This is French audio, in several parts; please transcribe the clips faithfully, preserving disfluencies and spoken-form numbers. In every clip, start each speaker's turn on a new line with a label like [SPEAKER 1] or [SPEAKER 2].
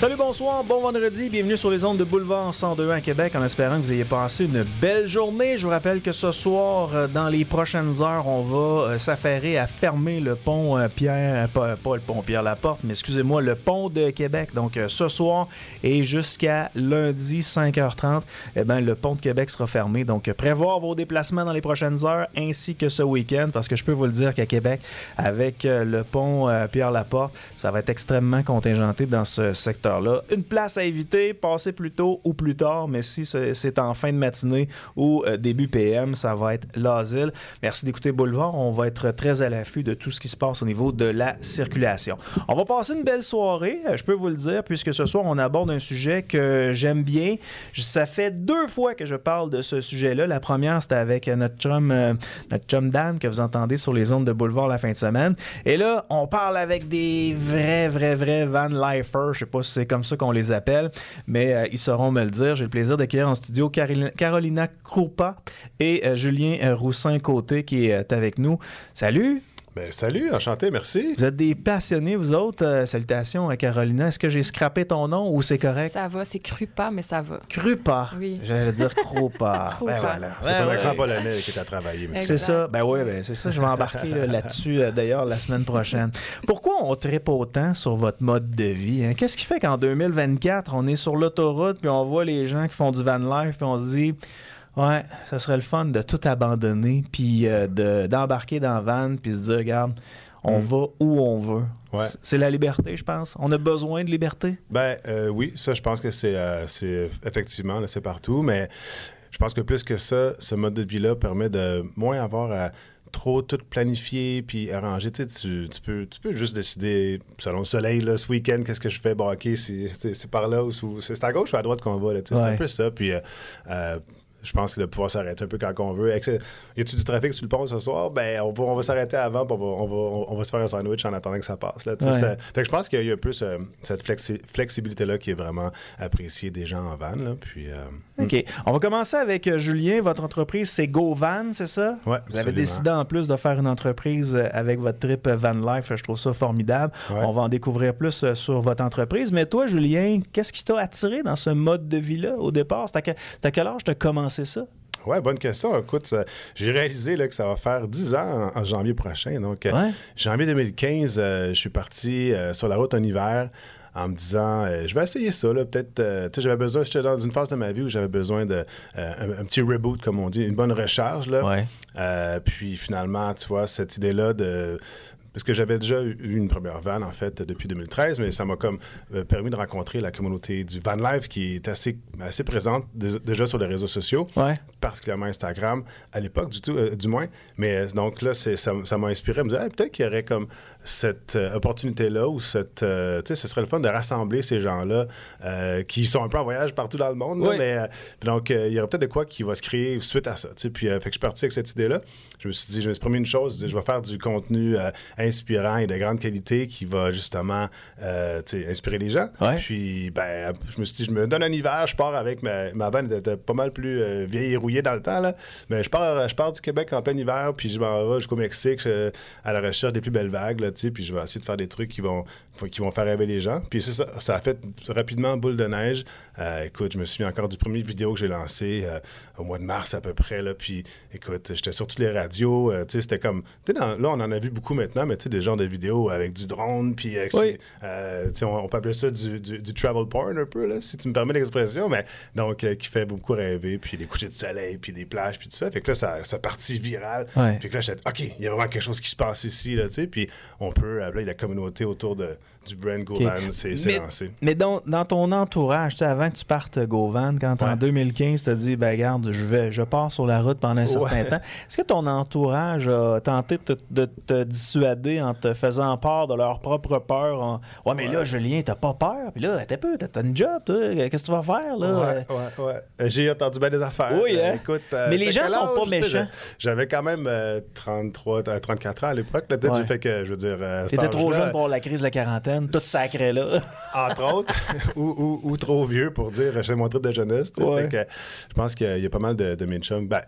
[SPEAKER 1] Salut, bonsoir, bon vendredi, bienvenue sur les ondes de Boulevard cent deux à Québec, en espérant que vous ayez passé une belle journée. Je vous rappelle que ce soir, dans les prochaines heures, on va s'affairer à fermer le pont Pierre, pas, pas le pont Pierre-Laporte, mais excusez-moi, le pont de Québec. Donc ce soir et jusqu'à lundi cinq heures trente, eh bien, le pont de Québec sera fermé. Donc prévoir vos déplacements dans les prochaines heures ainsi que ce week-end, parce que je peux vous le dire qu'à Québec, avec le pont Pierre-Laporte, ça va être extrêmement contingenté dans ce secteur là. Une place à éviter, passer plus tôt ou plus tard, mais si c'est en fin de matinée ou euh, début P M, ça va être l'asile. Merci d'écouter Boulevard. On va être très à l'affût de tout ce qui se passe au niveau de la circulation. On va passer une belle soirée, je peux vous le dire, puisque ce soir, on aborde un sujet que j'aime bien. Ça fait deux fois que je parle de ce sujet-là. La première, c'était avec notre chum, euh, notre chum Dan, que vous entendez sur les ondes de Boulevard la fin de semaine. Et là, on parle avec des vrais, vrais, vrais van-lifers. Je sais pas si c'est comme ça qu'on les appelle, mais euh, ils sauront me le dire. J'ai le plaisir d'accueillir en studio Carolina, Carolina Krupa et euh, Julien euh, Roussin-Côté qui est euh, avec nous. Salut!
[SPEAKER 2] Ben, salut, enchanté, merci.
[SPEAKER 1] Vous êtes des passionnés, vous autres. Euh, salutations à Carolina. Est-ce que j'ai scrappé ton nom ou c'est correct?
[SPEAKER 3] Ça va, c'est Krupa, mais ça va.
[SPEAKER 1] Krupa.
[SPEAKER 3] Oui.
[SPEAKER 1] J'allais dire Krupa. Ben voilà.
[SPEAKER 2] C'est
[SPEAKER 1] ben
[SPEAKER 2] ton
[SPEAKER 1] ouais.
[SPEAKER 2] accent polonais qui t'a travaillé.
[SPEAKER 1] C'est ça. Ben oui, ben c'est ça. Je vais embarquer là, là-dessus, euh, d'ailleurs, la semaine prochaine. Pourquoi on trippe autant sur votre mode de vie? Hein? Qu'est-ce qui fait qu'en deux mille vingt-quatre, on est sur l'autoroute puis on voit les gens qui font du van life puis on se dit... Ouais, ça serait le fun de tout abandonner puis euh, de, d'embarquer dans le van puis se dire, regarde, on mm. va où on veut.
[SPEAKER 2] Ouais.
[SPEAKER 1] C'est la liberté, je pense. On a besoin de liberté.
[SPEAKER 2] Ben euh, oui, ça, je pense que c'est, euh, c'est effectivement, là, c'est partout, mais je pense que plus que ça, ce mode de vie-là permet de moins avoir à trop tout planifier puis arranger. Tu sais, tu, tu, peux, tu peux juste décider, selon le soleil, là, ce week-end, qu'est-ce que je fais? Bon, OK, c'est, c'est, c'est par là ou c'est, c'est à gauche ou à droite qu'on va. Là, ouais. C'est un peu ça. Puis... Euh, euh, je pense que de pouvoir s'arrêter un peu quand on veut. Y a-tu du trafic sur le pont ce soir? Ben, on va, on va s'arrêter avant, puis on va, on, va, on va se faire un sandwich en attendant que ça passe. Là, ouais. Fait que je pense qu'il y a plus euh, cette flexi- flexibilité-là qui est vraiment appréciée des gens en van. Là, puis, euh,
[SPEAKER 1] OK. Mm. On va commencer avec euh, Julien. Votre entreprise, c'est GoVan, c'est ça?
[SPEAKER 2] Oui,
[SPEAKER 1] Vous avez décidé en plus de faire une entreprise avec votre trip Van Life. Je trouve ça formidable. Ouais. On va en découvrir plus euh, sur votre entreprise. Mais toi, Julien, qu'est-ce qui t'a attiré dans ce mode de vie-là au départ? C'est à, que, c'est à quel âge tu as commencé ça?
[SPEAKER 2] Oui, bonne question. Écoute, ça, j'ai réalisé là, que ça va faire dix ans en, en janvier prochain. Donc, ouais. euh, janvier deux mille quinze, euh, je suis parti euh, sur la route en hiver en me disant, euh, je vais essayer ça. Là, peut-être, euh, tu sais, j'avais besoin, j'étais dans une phase de ma vie où j'avais besoin de euh, un, un petit reboot, comme on dit, une bonne recharge. Là.
[SPEAKER 1] Ouais.
[SPEAKER 2] Euh, puis finalement, tu vois, cette idée-là de... Parce que j'avais déjà eu une première van, en fait, depuis deux mille treize, mais ça m'a comme euh, permis de rencontrer la communauté du van life qui est assez, assez présente d- déjà sur les réseaux sociaux,
[SPEAKER 1] ouais.
[SPEAKER 2] particulièrement Instagram, à l'époque, du, tout, euh, du moins. Mais euh, donc là, c'est, ça, ça m'a inspiré à me dire, hey, peut-être qu'il y aurait comme cette euh, opportunité-là ou cette... Euh, tu sais, ce serait le fun de rassembler ces gens-là euh, qui sont un peu en voyage partout dans le monde. Là,
[SPEAKER 1] oui.
[SPEAKER 2] mais euh, donc, euh, il y aurait peut-être de quoi qui va se créer suite à ça. Tu sais, puis, euh, fait que je suis parti avec cette idée-là. Je me suis dit, je me suis promis une chose, je, dis, je vais faire du contenu euh, inspirant et de grande qualité qui va justement euh, inspirer les gens.
[SPEAKER 1] Ouais.
[SPEAKER 2] Puis, ben, je me suis dit, je me donne un hiver, je pars avec ma, ma van, elle était pas mal plus euh, vieille et rouillée dans le temps. Là. Mais je pars, je pars du Québec en plein hiver, puis je m'en vais jusqu'au Mexique je, à la recherche des plus belles vagues. Là, puis je vais essayer de faire des trucs qui vont, qui vont faire rêver les gens. Puis c'est ça, ça a fait rapidement boule de neige. Euh, écoute, je me suis mis encore du premier vidéo que j'ai lancé euh, au mois de mars à peu près. Là, puis écoute, j'étais sur toutes les radios. Euh, c'était comme... Dans, là, on en a vu beaucoup maintenant, mais tu sais, des genres de vidéos avec du drone, puis avec,
[SPEAKER 1] oui.
[SPEAKER 2] euh, on, on peut appeler ça du, du, du travel porn un peu, là, si tu me permets l'expression, mais donc euh, qui fait beaucoup rêver, puis des couchers de soleil, puis des plages, puis tout ça. Fait que là, ça, ça partit viral.
[SPEAKER 1] Ouais.
[SPEAKER 2] Fait que là, j'étais OK, il y a vraiment quelque chose qui se passe ici, là, tu sais, puis on peut, là, la communauté autour de, du brand GoVan, okay. c'est, c'est
[SPEAKER 1] mais,
[SPEAKER 2] lancé.
[SPEAKER 1] Mais donc, dans ton entourage, avant que tu partes GoVan, quand ouais. en deux mille quinze, tu as dit, ben regarde, je, vais, je pars sur la route pendant un certain ouais. temps, est-ce que ton entourage a tenté de te, de te dissuader en te faisant part de leur propre peur? En... Ouais, mais ouais. là, Julien, t'as pas peur? Puis là, t'as peu, t'as une job, toi. Qu'est-ce que tu vas faire, là?
[SPEAKER 2] Ouais, ouais, ouais. J'ai entendu bien des affaires.
[SPEAKER 1] Oui, hein?
[SPEAKER 2] Euh, écoute, euh,
[SPEAKER 1] mais les gens sont pas méchants.
[SPEAKER 2] J'avais quand même euh, trente-trois, trente-quatre ans à l'époque. Là, ouais. Du fait que, je veux dire... Euh,
[SPEAKER 1] T'étais trop jeune pour la crise de la quarantaine, tout sacré là.
[SPEAKER 2] Entre autres, ou, ou, ou trop vieux pour dire, j'ai mon trip de jeunesse. Ouais. Fait que, je pense qu'il y a pas mal de, de mes chums. Ben,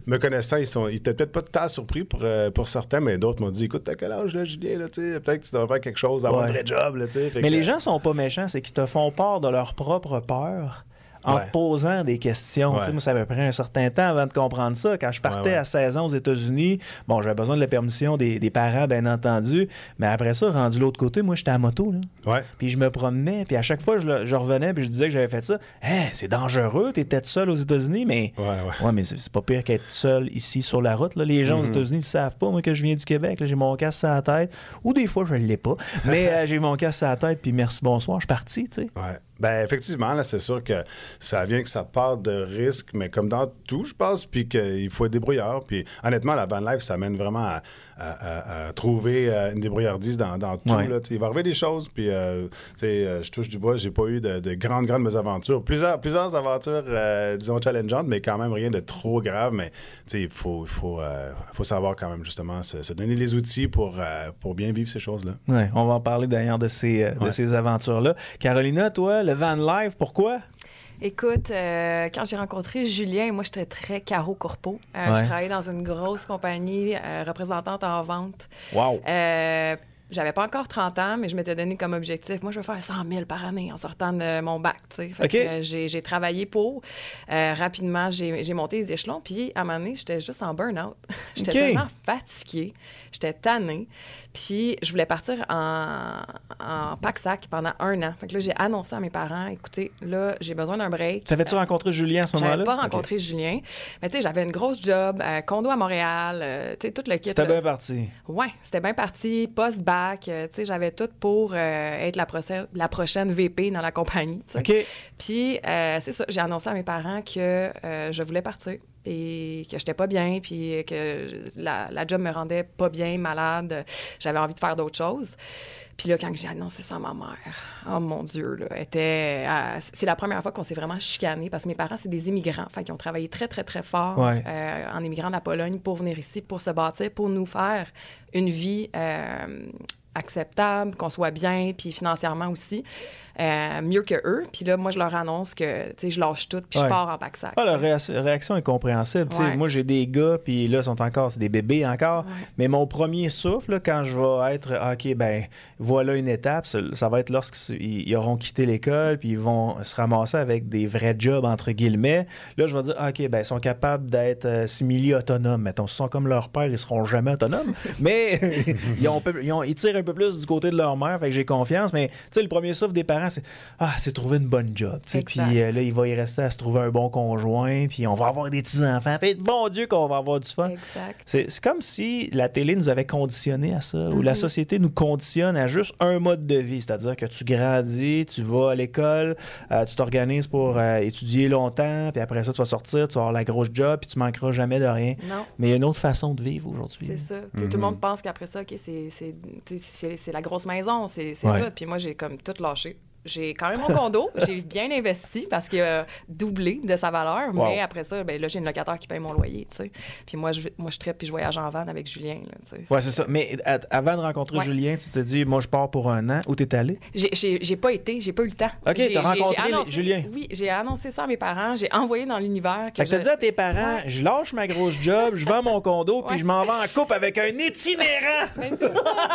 [SPEAKER 2] me connaissant, ils sont, ils étaient peut-être pas tant surpris pour, euh, pour certains, mais d'autres m'ont dit, écoute, t'as quel âge, là, Julien, là, tu sais, peut-être que tu devrais faire quelque chose, avoir
[SPEAKER 1] Ouais.
[SPEAKER 2] un vrai job, là, tu sais.
[SPEAKER 1] Mais que... les gens sont pas méchants, c'est qu'ils te font part de leur propre peur. En
[SPEAKER 2] ouais.
[SPEAKER 1] te posant des questions.
[SPEAKER 2] Ouais.
[SPEAKER 1] Moi, ça m'a pris un certain temps avant de comprendre ça. Quand je partais ouais, ouais. à seize ans aux États-Unis, bon, j'avais besoin de la permission des, des parents, bien entendu. Mais après ça, rendu de l'autre côté, moi, j'étais à moto. Là.
[SPEAKER 2] Ouais.
[SPEAKER 1] Puis je me promenais. Puis à chaque fois, je, je revenais puis je disais que j'avais fait ça. Hey, c'est dangereux, t'étais seul aux États-Unis. Mais,
[SPEAKER 2] ouais, ouais.
[SPEAKER 1] ouais, mais c'est, c'est pas pire qu'être seul ici sur la route. Là. Les gens mm-hmm. aux États-Unis ne savent pas, moi, que je viens du Québec. Là, j'ai mon casque sur la tête. Ou des fois, je ne l'ai pas. Mais euh, j'ai mon casque sur la tête. Puis merci, bonsoir, je suis parti. Tu sais.
[SPEAKER 2] Ouais. Ben effectivement, là, c'est sûr que ça vient que ça part de risques, mais comme dans tout, je pense, puis qu'il faut être débrouillard. Puis honnêtement, la van life, ça mène vraiment à, à, à, à trouver une débrouillardise dans, dans tout.
[SPEAKER 1] Ouais.
[SPEAKER 2] Là. Il va arriver des choses, puis euh, je touche du bois, j'ai pas eu de, de grandes, grandes mésaventures. Plusieurs, plusieurs aventures, euh, disons, challengeantes, mais quand même rien de trop grave. Mais il faut, faut, euh, faut savoir quand même, justement, se, se donner les outils pour, euh, pour bien vivre ces choses-là.
[SPEAKER 1] Oui, on va en parler d'ailleurs de ces, euh, ouais. de ces aventures-là. Carolina, toi, le van life, pourquoi?
[SPEAKER 3] Écoute, euh, quand j'ai rencontré Julien, moi, j'étais très carreau corpo. Euh,
[SPEAKER 1] ouais.
[SPEAKER 3] Je travaillais dans une grosse compagnie euh, représentante en vente.
[SPEAKER 1] Wow!
[SPEAKER 3] Euh, J'avais pas encore trente ans, mais je m'étais donné comme objectif, moi, je veux faire cent mille par année en sortant de mon bac, tu sais. Fait
[SPEAKER 1] okay.
[SPEAKER 3] que, euh, j'ai, j'ai travaillé pour. Euh, rapidement, j'ai, j'ai monté les échelons. Puis, à un moment donné, j'étais juste en burn-out. J'étais
[SPEAKER 1] okay.
[SPEAKER 3] tellement fatiguée. J'étais tannée. Puis, je voulais partir en, en pack-sac pendant un an. Fait que là, j'ai annoncé à mes parents, écoutez, là, j'ai besoin d'un break.
[SPEAKER 1] T'avais-tu euh, rencontré Julien à ce moment-là?
[SPEAKER 3] J'avais pas rencontré okay. Julien. Mais tu sais, j'avais une grosse job, euh, condo à Montréal, euh, tu sais, tout le kit.
[SPEAKER 1] C'était bien parti.
[SPEAKER 3] Ouais, c'était bien parti. Post-bac, euh, tu sais, j'avais tout pour euh, être la, proce- la prochaine V P dans la compagnie. T'sais.
[SPEAKER 1] OK.
[SPEAKER 3] Puis, euh, c'est ça, j'ai annoncé à mes parents que euh, je voulais partir et que j'étais pas bien, puis que la, la job me rendait pas bien, malade. J'avais envie de faire d'autres choses. Puis là, quand j'ai annoncé ça à ma mère, oh mon Dieu, là, était, euh, c'est la première fois qu'on s'est vraiment chicané parce que mes parents, c'est des immigrants. Fait qu'ils ont travaillé très, très, très fort
[SPEAKER 1] ouais.
[SPEAKER 3] euh, en immigrant de la Pologne pour venir ici, pour se bâtir, pour nous faire une vie euh, acceptable, qu'on soit bien, puis financièrement aussi. Euh, mieux que eux. Puis là, moi, je leur annonce que, tu sais, je lâche tout, puis
[SPEAKER 1] ouais.
[SPEAKER 3] je pars en pack-sac.
[SPEAKER 1] Ah, leur ré- réaction est compréhensible.
[SPEAKER 3] Ouais.
[SPEAKER 1] Moi, j'ai des gars, puis là, ils sont encore, c'est des bébés encore.
[SPEAKER 3] Ouais.
[SPEAKER 1] Mais mon premier souffle, là, quand je vais être, OK, ben voilà une étape, ça, ça va être lorsqu'ils auront quitté l'école, puis ils vont se ramasser avec des vrais jobs, entre guillemets. Là, je vais dire, OK, ben ils sont capables d'être euh, simili-autonomes. Mettons, ils sont comme leur père, ils seront jamais autonomes. Mais ils, ont, ils, ont, ils tirent un peu plus du côté de leur mère, fait que j'ai confiance. Mais, tu sais, le premier souffle des parents, c'est ah, c'est trouver une bonne job. Puis euh, là, il va y rester à se trouver un bon conjoint, puis on va avoir des petits-enfants. Puis bon Dieu qu'on va avoir du fun.
[SPEAKER 3] Exact.
[SPEAKER 1] C'est, c'est comme si la télé nous avait conditionnés à ça, mm-hmm. ou la société nous conditionne à juste un mode de vie. C'est-à-dire que tu grandis, tu vas à l'école, euh, tu t'organises pour euh, étudier longtemps, puis après ça, tu vas sortir, tu vas avoir la grosse job, puis tu manqueras jamais de rien.
[SPEAKER 3] Non.
[SPEAKER 1] Mais il y a une autre façon de vivre aujourd'hui.
[SPEAKER 3] C'est ça.
[SPEAKER 1] Mm-hmm.
[SPEAKER 3] Tout le monde pense qu'après ça, OK, c'est, c'est, c'est, c'est la grosse maison, c'est, c'est
[SPEAKER 1] ouais.
[SPEAKER 3] tout. Puis moi, j'ai comme tout lâché. J'ai quand même mon condo, j'ai bien investi parce qu'il a doublé de sa valeur,
[SPEAKER 1] wow.
[SPEAKER 3] mais après ça, ben là, j'ai une locataire qui paye mon loyer, tu sais. Puis moi, je, moi, je trippe puis je voyage en van avec Julien, là, tu sais.
[SPEAKER 1] Ouais, c'est ça. Mais à, avant de rencontrer
[SPEAKER 3] ouais.
[SPEAKER 1] Julien, tu t'es dit, moi, je pars pour un an. Où t'es allé?
[SPEAKER 3] J'ai, j'ai, j'ai pas été, j'ai pas eu le temps.
[SPEAKER 1] OK,
[SPEAKER 3] j'ai,
[SPEAKER 1] t'as rencontré
[SPEAKER 3] j'ai annoncé,
[SPEAKER 1] Julien.
[SPEAKER 3] Oui, j'ai annoncé ça à mes parents, j'ai envoyé dans l'univers. Que
[SPEAKER 1] fait que t'as
[SPEAKER 3] je...
[SPEAKER 1] dit à tes parents, ouais. je lâche ma grosse job, je vends mon condo, puis ouais. je m'en vais en couple avec un itinérant!
[SPEAKER 3] Ben, c'est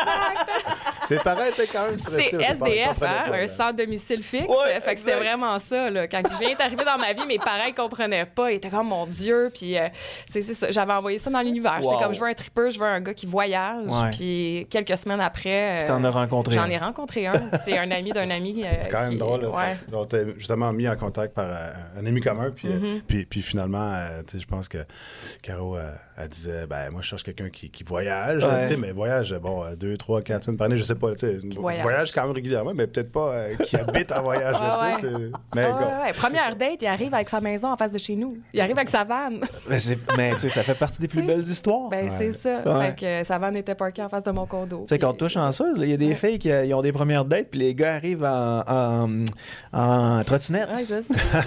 [SPEAKER 3] ça,
[SPEAKER 2] ses parents étaient quand même stressés.
[SPEAKER 3] C'est S D F, hein, un sans domicile fixe.
[SPEAKER 1] Ouais,
[SPEAKER 3] fait que c'était vraiment ça, là. Quand Julien est arrivé dans ma vie, mes parents, ils comprenaient pas. Ils étaient comme, mon Dieu. Puis, euh, c'est ça. J'avais envoyé ça dans l'univers.
[SPEAKER 1] Wow.
[SPEAKER 3] J'étais comme, je veux un tripper, je veux un gars qui voyage.
[SPEAKER 1] Ouais.
[SPEAKER 3] Puis, quelques semaines après. Euh,
[SPEAKER 1] T'en as rencontré
[SPEAKER 3] J'en
[SPEAKER 1] un.
[SPEAKER 3] ai rencontré un. C'est un ami d'un ami. Euh,
[SPEAKER 2] c'est quand même
[SPEAKER 3] qui,
[SPEAKER 2] drôle.
[SPEAKER 3] Ouais.
[SPEAKER 2] On t'a justement mis en contact par euh, un ami commun. Puis,
[SPEAKER 3] mm-hmm.
[SPEAKER 2] euh, puis, puis finalement, euh, tu sais, je pense que Caro, euh, elle disait, ben moi, je cherche quelqu'un qui, qui voyage.
[SPEAKER 1] Ouais.
[SPEAKER 2] Tu sais, mais voyage, bon, deux, trois, quatre semaines par année, je sais pas. Tu sais, voyage. voyage quand même régulièrement, mais peut-être pas euh, qui habite en voyage.
[SPEAKER 3] Ah,
[SPEAKER 2] là,
[SPEAKER 3] ouais.
[SPEAKER 2] tu sais, c'est... Mais
[SPEAKER 3] ah, ouais, ouais. Première date, il arrive avec sa maison en face de chez nous. Il arrive avec sa vanne.
[SPEAKER 1] Mais, c'est... mais tu sais, ça fait partie des plus belles histoires.
[SPEAKER 3] Ben,
[SPEAKER 2] ouais.
[SPEAKER 3] c'est ça.
[SPEAKER 1] Ouais.
[SPEAKER 3] Fait que euh, sa vanne était parkée en face de mon condo.
[SPEAKER 1] Tu sais, quand toi chanceuse, il y a des ouais. filles qui euh, ont des premières dates, puis les gars arrivent en, en, en trottinette.
[SPEAKER 3] Ouais, je sais.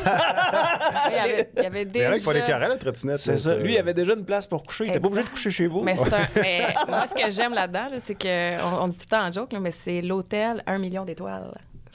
[SPEAKER 3] il, y avait, il y avait déjà...
[SPEAKER 2] Il y en a qui font des carrés, la trottinette.
[SPEAKER 1] C'est là, ça. C'est... Lui, il avait déjà une place pour coucher. Il n'était pas obligé de coucher chez vous.
[SPEAKER 3] Mais, c'est un... mais moi, ce que j'aime là-dedans, là, c'est qu'on on dit tout le temps en joke, là, mais c'est l'hôtel un million d'étoiles.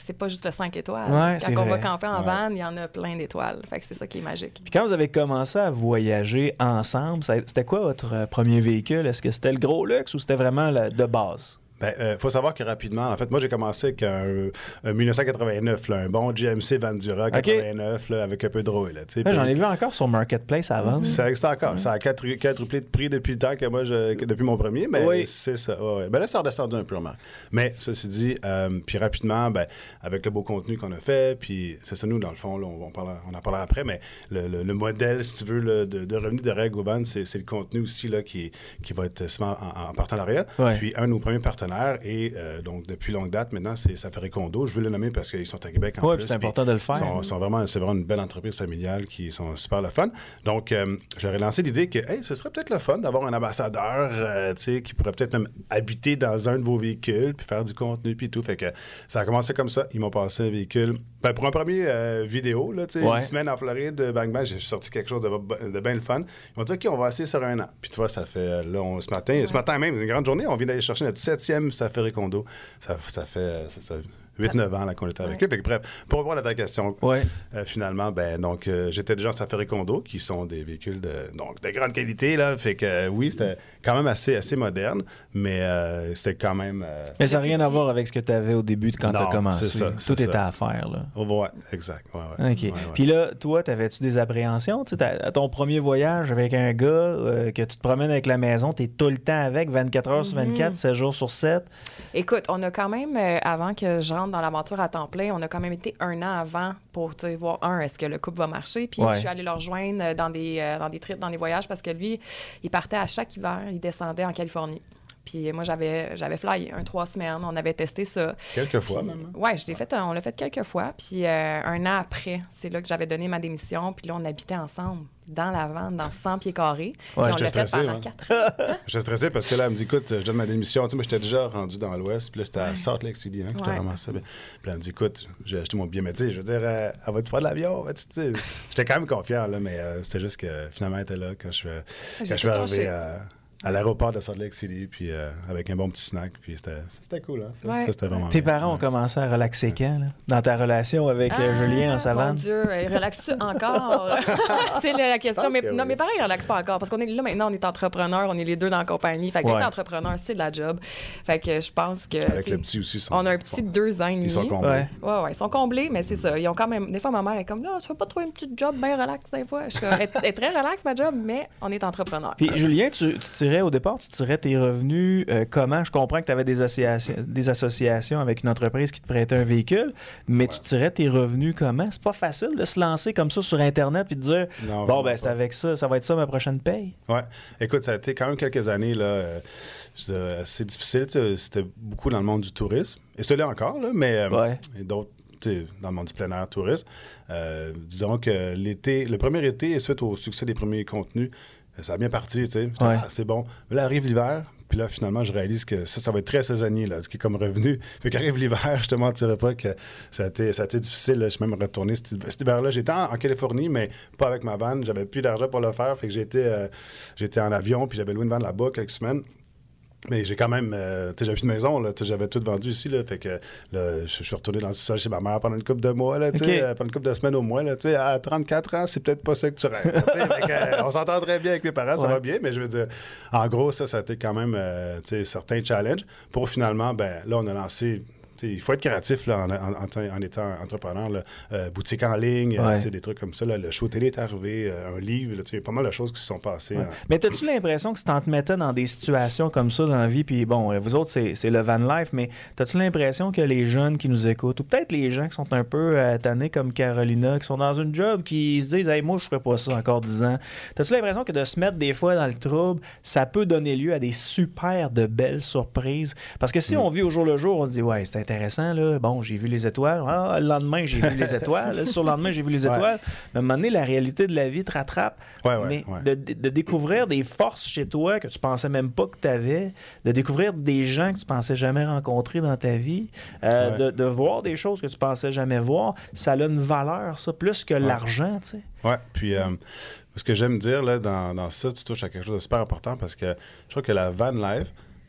[SPEAKER 3] c'est pas juste le cinq étoiles.
[SPEAKER 1] Ouais, c'est
[SPEAKER 3] quand on
[SPEAKER 1] vrai.
[SPEAKER 3] va camper en
[SPEAKER 2] Ouais.
[SPEAKER 3] van, il y en a plein d'étoiles. Fait que c'est ça qui est magique.
[SPEAKER 1] Puis quand vous avez commencé à voyager ensemble, ça- c'était quoi votre euh, premier véhicule? Est-ce que c'était le gros luxe ou c'était vraiment la- de base?
[SPEAKER 2] Ben, euh, faut savoir que rapidement, en fait, moi, j'ai commencé avec un, un dix-neuf cent quatre-vingt-neuf, là, un bon G M C Vandura quatre-vingt-neuf, là, avec un peu de rouille, là, tu sais.
[SPEAKER 1] Là, j'en
[SPEAKER 2] Puis-
[SPEAKER 1] ai vu encore sur Marketplace à vendre.
[SPEAKER 2] Ça existe encore. Ça a quatre- quadruplé de prix depuis le temps que moi, je, que depuis mon premier, mais
[SPEAKER 1] Oui.
[SPEAKER 2] c'est ça. Ouais, ouais. Ben là, ça a redescendu un peu, remarque. Mais ceci dit, euh, puis rapidement, ben, avec le beau contenu qu'on a fait, puis c'est ça, nous, dans le fond, là, on, on, parlera- on en parlera après, mais le, le- le modèle, si tu veux, là, de, de revenu de Reg Urban, c'est c'est le contenu aussi là, qui, qui va être souvent en, en partenariat.
[SPEAKER 1] Ouais.
[SPEAKER 2] Puis un de nos premiers partenaires, et euh, donc depuis longue date, maintenant, c'est Safari Condo. Je veux le nommer parce qu'ils sont à Québec en
[SPEAKER 1] Oui,
[SPEAKER 2] plus.
[SPEAKER 1] c'est
[SPEAKER 2] puis
[SPEAKER 1] important de le faire.
[SPEAKER 2] sont- sont vraiment, c'est vraiment une belle entreprise familiale qui sont super le fun. Donc, euh, je leur ai lancé l'idée que hey, ce serait peut-être le fun d'avoir un ambassadeur euh, tu sais, qui pourrait peut-être même habiter dans un de vos véhicules puis faire du contenu puis tout. Fait que ça a commencé comme ça. Ils m'ont passé un véhicule. Ben, pour un premier euh, vidéo, là, tu sais,
[SPEAKER 1] Ouais.
[SPEAKER 2] une semaine en Floride, bang bang, j'ai sorti quelque chose de, de bien le fun. Ils m'ont dit, OK, on va essayer sur un an. Puis tu vois, ça fait, euh, là, on- ce matin, ce matin même, une grande journée, on vient d'aller chercher notre septième Safari Condo. Ça, ça fait euh, ça- ça- huit neuf ans là, qu'on était avec
[SPEAKER 3] Ouais.
[SPEAKER 2] eux. Fait que, bref, pour répondre à ta question,
[SPEAKER 1] Ouais.
[SPEAKER 2] euh, finalement, ben donc euh, j'étais déjà en Safari Condo, qui sont des véhicules de, donc, de grande qualité, là. Fait que euh, oui, c'était quand même assez, assez moderne, mais euh, c'était quand même... euh,
[SPEAKER 1] Mais ça n'a rien à
[SPEAKER 3] petit.
[SPEAKER 1] voir avec ce que tu avais au début de quand tu as
[SPEAKER 2] Non,
[SPEAKER 1] commencé.
[SPEAKER 2] c'est ça,
[SPEAKER 1] Tout
[SPEAKER 2] c'est
[SPEAKER 1] était
[SPEAKER 2] ça.
[SPEAKER 1] à faire. Là.
[SPEAKER 2] oh, ouais, exact. Ouais, ouais.
[SPEAKER 1] OK.
[SPEAKER 2] Ouais, ouais.
[SPEAKER 1] Puis là, toi, t'avais-tu des appréhensions? Tu sais, t'as- à ton premier voyage avec un gars, euh, que tu te promènes avec la maison, tu es tout le temps avec, vingt-quatre heures sur vingt-quatre, sept jours sur sept.
[SPEAKER 3] Écoute, on a quand même, euh, avant que je rentre dans l'aventure à temps plein, on a quand même été un an avant pour tu sais, voir, un, est-ce que le couple va marcher. Puis
[SPEAKER 1] Ouais.
[SPEAKER 3] je suis allée le rejoindre dans des, euh, dans des trips, dans des voyages, parce que lui, il partait à chaque hiver, il descendait en Californie. Puis moi, j'avais, j'avais flyé un trois semaines, on avait testé ça.
[SPEAKER 2] Quelques fois,
[SPEAKER 3] Puis,
[SPEAKER 2] même. hein?
[SPEAKER 3] ouais, je l'ai fait, on l'a fait quelques fois. Puis euh, un an après, c'est là que j'avais donné ma démission. Puis là, on habitait ensemble dans la vanne, dans cent pieds carrés. Puis on
[SPEAKER 2] j'étais
[SPEAKER 3] l'a fait
[SPEAKER 2] stressé,
[SPEAKER 3] pendant
[SPEAKER 2] hein.
[SPEAKER 3] quatre ans.
[SPEAKER 2] J'étais stressé parce que là, elle me dit, écoute, je donne ma démission. Tu sais, moi, j'étais déjà rendu dans l'Ouest, puis là, c'était à Salt Lake City, hein, que j'étais
[SPEAKER 3] Ouais.
[SPEAKER 2] ramassé. Puis là, elle me dit, écoute, j'ai acheté mon billet, mais tu sais, je veux dire, euh, elle va-tu prendre l'avion? Va-tu- tu sais, j'étais quand même confiant, là, mais euh, c'était juste que finalement, elle était là quand je, suis- quand je suis
[SPEAKER 3] tout
[SPEAKER 2] arrivé
[SPEAKER 3] lâché.
[SPEAKER 2] à, à l'aéroport de Salt Lake City, puis euh, avec un bon petit snack, puis c'était c'était cool, hein? Ça,
[SPEAKER 3] Ouais.
[SPEAKER 2] ça, c'était vraiment
[SPEAKER 1] Tes
[SPEAKER 2] bien.
[SPEAKER 1] parents ont
[SPEAKER 2] Ouais.
[SPEAKER 1] commencé à relaxer quand, là? Dans ta relation avec euh,
[SPEAKER 3] Ah,
[SPEAKER 1] Julien en savane?
[SPEAKER 3] Mon Dieu, il relaxe-tu encore? C'est la question.
[SPEAKER 2] pense
[SPEAKER 3] Mais,
[SPEAKER 2] que
[SPEAKER 3] non,
[SPEAKER 2] oui.
[SPEAKER 3] mes parents, ils relaxent pas encore parce qu'on est là maintenant, on est entrepreneurs, on est les deux dans la compagnie. Fait que
[SPEAKER 1] Ouais.
[SPEAKER 3] être entrepreneur, c'est de la job. Fait que je pense que.
[SPEAKER 2] Avec
[SPEAKER 3] tu sais,
[SPEAKER 2] le petit aussi. sont-
[SPEAKER 3] on a un petit de deux ans et demi.
[SPEAKER 2] Ils sont comblés.
[SPEAKER 1] Ouais.
[SPEAKER 3] Ouais, ouais, ils sont comblés, mais c'est ça. Ils ont quand même. Des fois, ma mère est comme là, tu veux pas trouver une petite job bien relax des fois. Je suis comme, elle, elle est très relax, ma job, mais on est entrepreneur.
[SPEAKER 1] Puis Julien, tu, tu tirais au départ, tu tirais tes revenus euh, comment? Je comprends que tu avais des associations, des associations avec une entreprise qui te prêtait un véhicule, mais tu tirais tes revenus comment? C'est pas facile de se lancer comme ça sur Internet puis de dire
[SPEAKER 2] Non,
[SPEAKER 1] bon,
[SPEAKER 2] vraiment
[SPEAKER 1] ben c'est
[SPEAKER 2] pas.
[SPEAKER 1] avec ça, ça va être ça ma prochaine paye.
[SPEAKER 2] Ouais. Écoute, ça a été quand même quelques années là, euh, je dirais, assez difficile. Tu sais, c'était beaucoup dans le monde du tourisme. Et celui-là encore, là, mais euh,
[SPEAKER 1] Ouais.
[SPEAKER 2] et d'autres tu sais, dans le monde du plein air tourisme. Euh, disons que l'été, le premier été, et suite au succès des premiers contenus, ça a bien parti, tu sais. J'étais,
[SPEAKER 1] Ouais.
[SPEAKER 2] ah, c'est bon. Mais là arrive l'hiver, puis là, finalement, je réalise que ça, ça va être très saisonnier, là, ce qui est comme revenu. Fait qu'arrive l'hiver, je te mentirais pas que ça a été, ça a été difficile. Là. Je suis même retourné cet, cet hiver-là. J'étais en, en Californie, mais pas avec ma vanne. J'avais plus d'argent pour le faire. Fait que j'étais, euh, j'étais en avion, puis j'avais loué une vanne là-bas quelques semaines. Mais j'ai quand même, euh, tu sais, j'avais plus de maison, là, tu sais, j'avais tout vendu ici, là, fait que là, je je suis retourné dans le sol chez ma mère pendant une couple de mois, là, tu sais,
[SPEAKER 1] OK.
[SPEAKER 2] euh, pendant une couple de semaines au moins, là, tu sais, à trente-quatre ans, c'est peut-être pas ça que tu rêves, là, tu sais, fait que, euh, on s'entend très bien avec mes parents, ça
[SPEAKER 1] Ouais.
[SPEAKER 2] va bien, mais je veux dire, en gros, ça, ça a été quand même, euh, tu sais, certains challenges, pour finalement, ben, là, on a lancé... tu sais, il faut être créatif là, en, en- en- en étant entrepreneur. Là. Euh, boutique en ligne, euh,
[SPEAKER 1] Ouais.
[SPEAKER 2] tu sais, des trucs comme ça. Là. Le show télé est arrivé, euh, un livre. Là, tu sais, il y a pas mal de choses qui se sont passées.
[SPEAKER 1] Ouais.
[SPEAKER 2] hein.
[SPEAKER 1] Mais as-tu l'impression que si t'en te mettais dans des situations comme ça dans la vie, puis bon, euh, vous autres, c'est, c'est le van life, mais as-tu l'impression que les jeunes qui nous écoutent, ou peut-être les gens qui sont un peu euh, tannés comme Carolina, qui sont dans une job, qui se disent « Hey, moi, je ferais pas ça encore dix ans », as-tu l'impression que de se mettre des fois dans le trouble, ça peut donner lieu à des super de belles surprises? Parce que si
[SPEAKER 2] Mm.
[SPEAKER 1] on vit au jour le jour, on se dit « Ouais, c'est intéressant, là, bon, j'ai vu les étoiles. Ah, le lendemain, j'ai vu les étoiles. Le surlendemain, j'ai vu les
[SPEAKER 2] Ouais.
[SPEAKER 1] étoiles. » Mais à un moment donné, la réalité de la vie te rattrape.
[SPEAKER 2] Ouais, ouais,
[SPEAKER 1] Mais
[SPEAKER 2] ouais.
[SPEAKER 1] de, de- de découvrir des forces chez toi que tu pensais même pas que tu avais, de découvrir des gens que tu pensais jamais rencontrer dans ta vie, euh,
[SPEAKER 2] Ouais.
[SPEAKER 1] de, de voir des choses que tu pensais jamais voir, ça a une valeur, ça, plus que l'argent, tu sais.
[SPEAKER 2] Oui, puis euh, ce que j'aime dire là, dans, dans ça, tu touches à quelque chose de super important parce que je crois que la van life,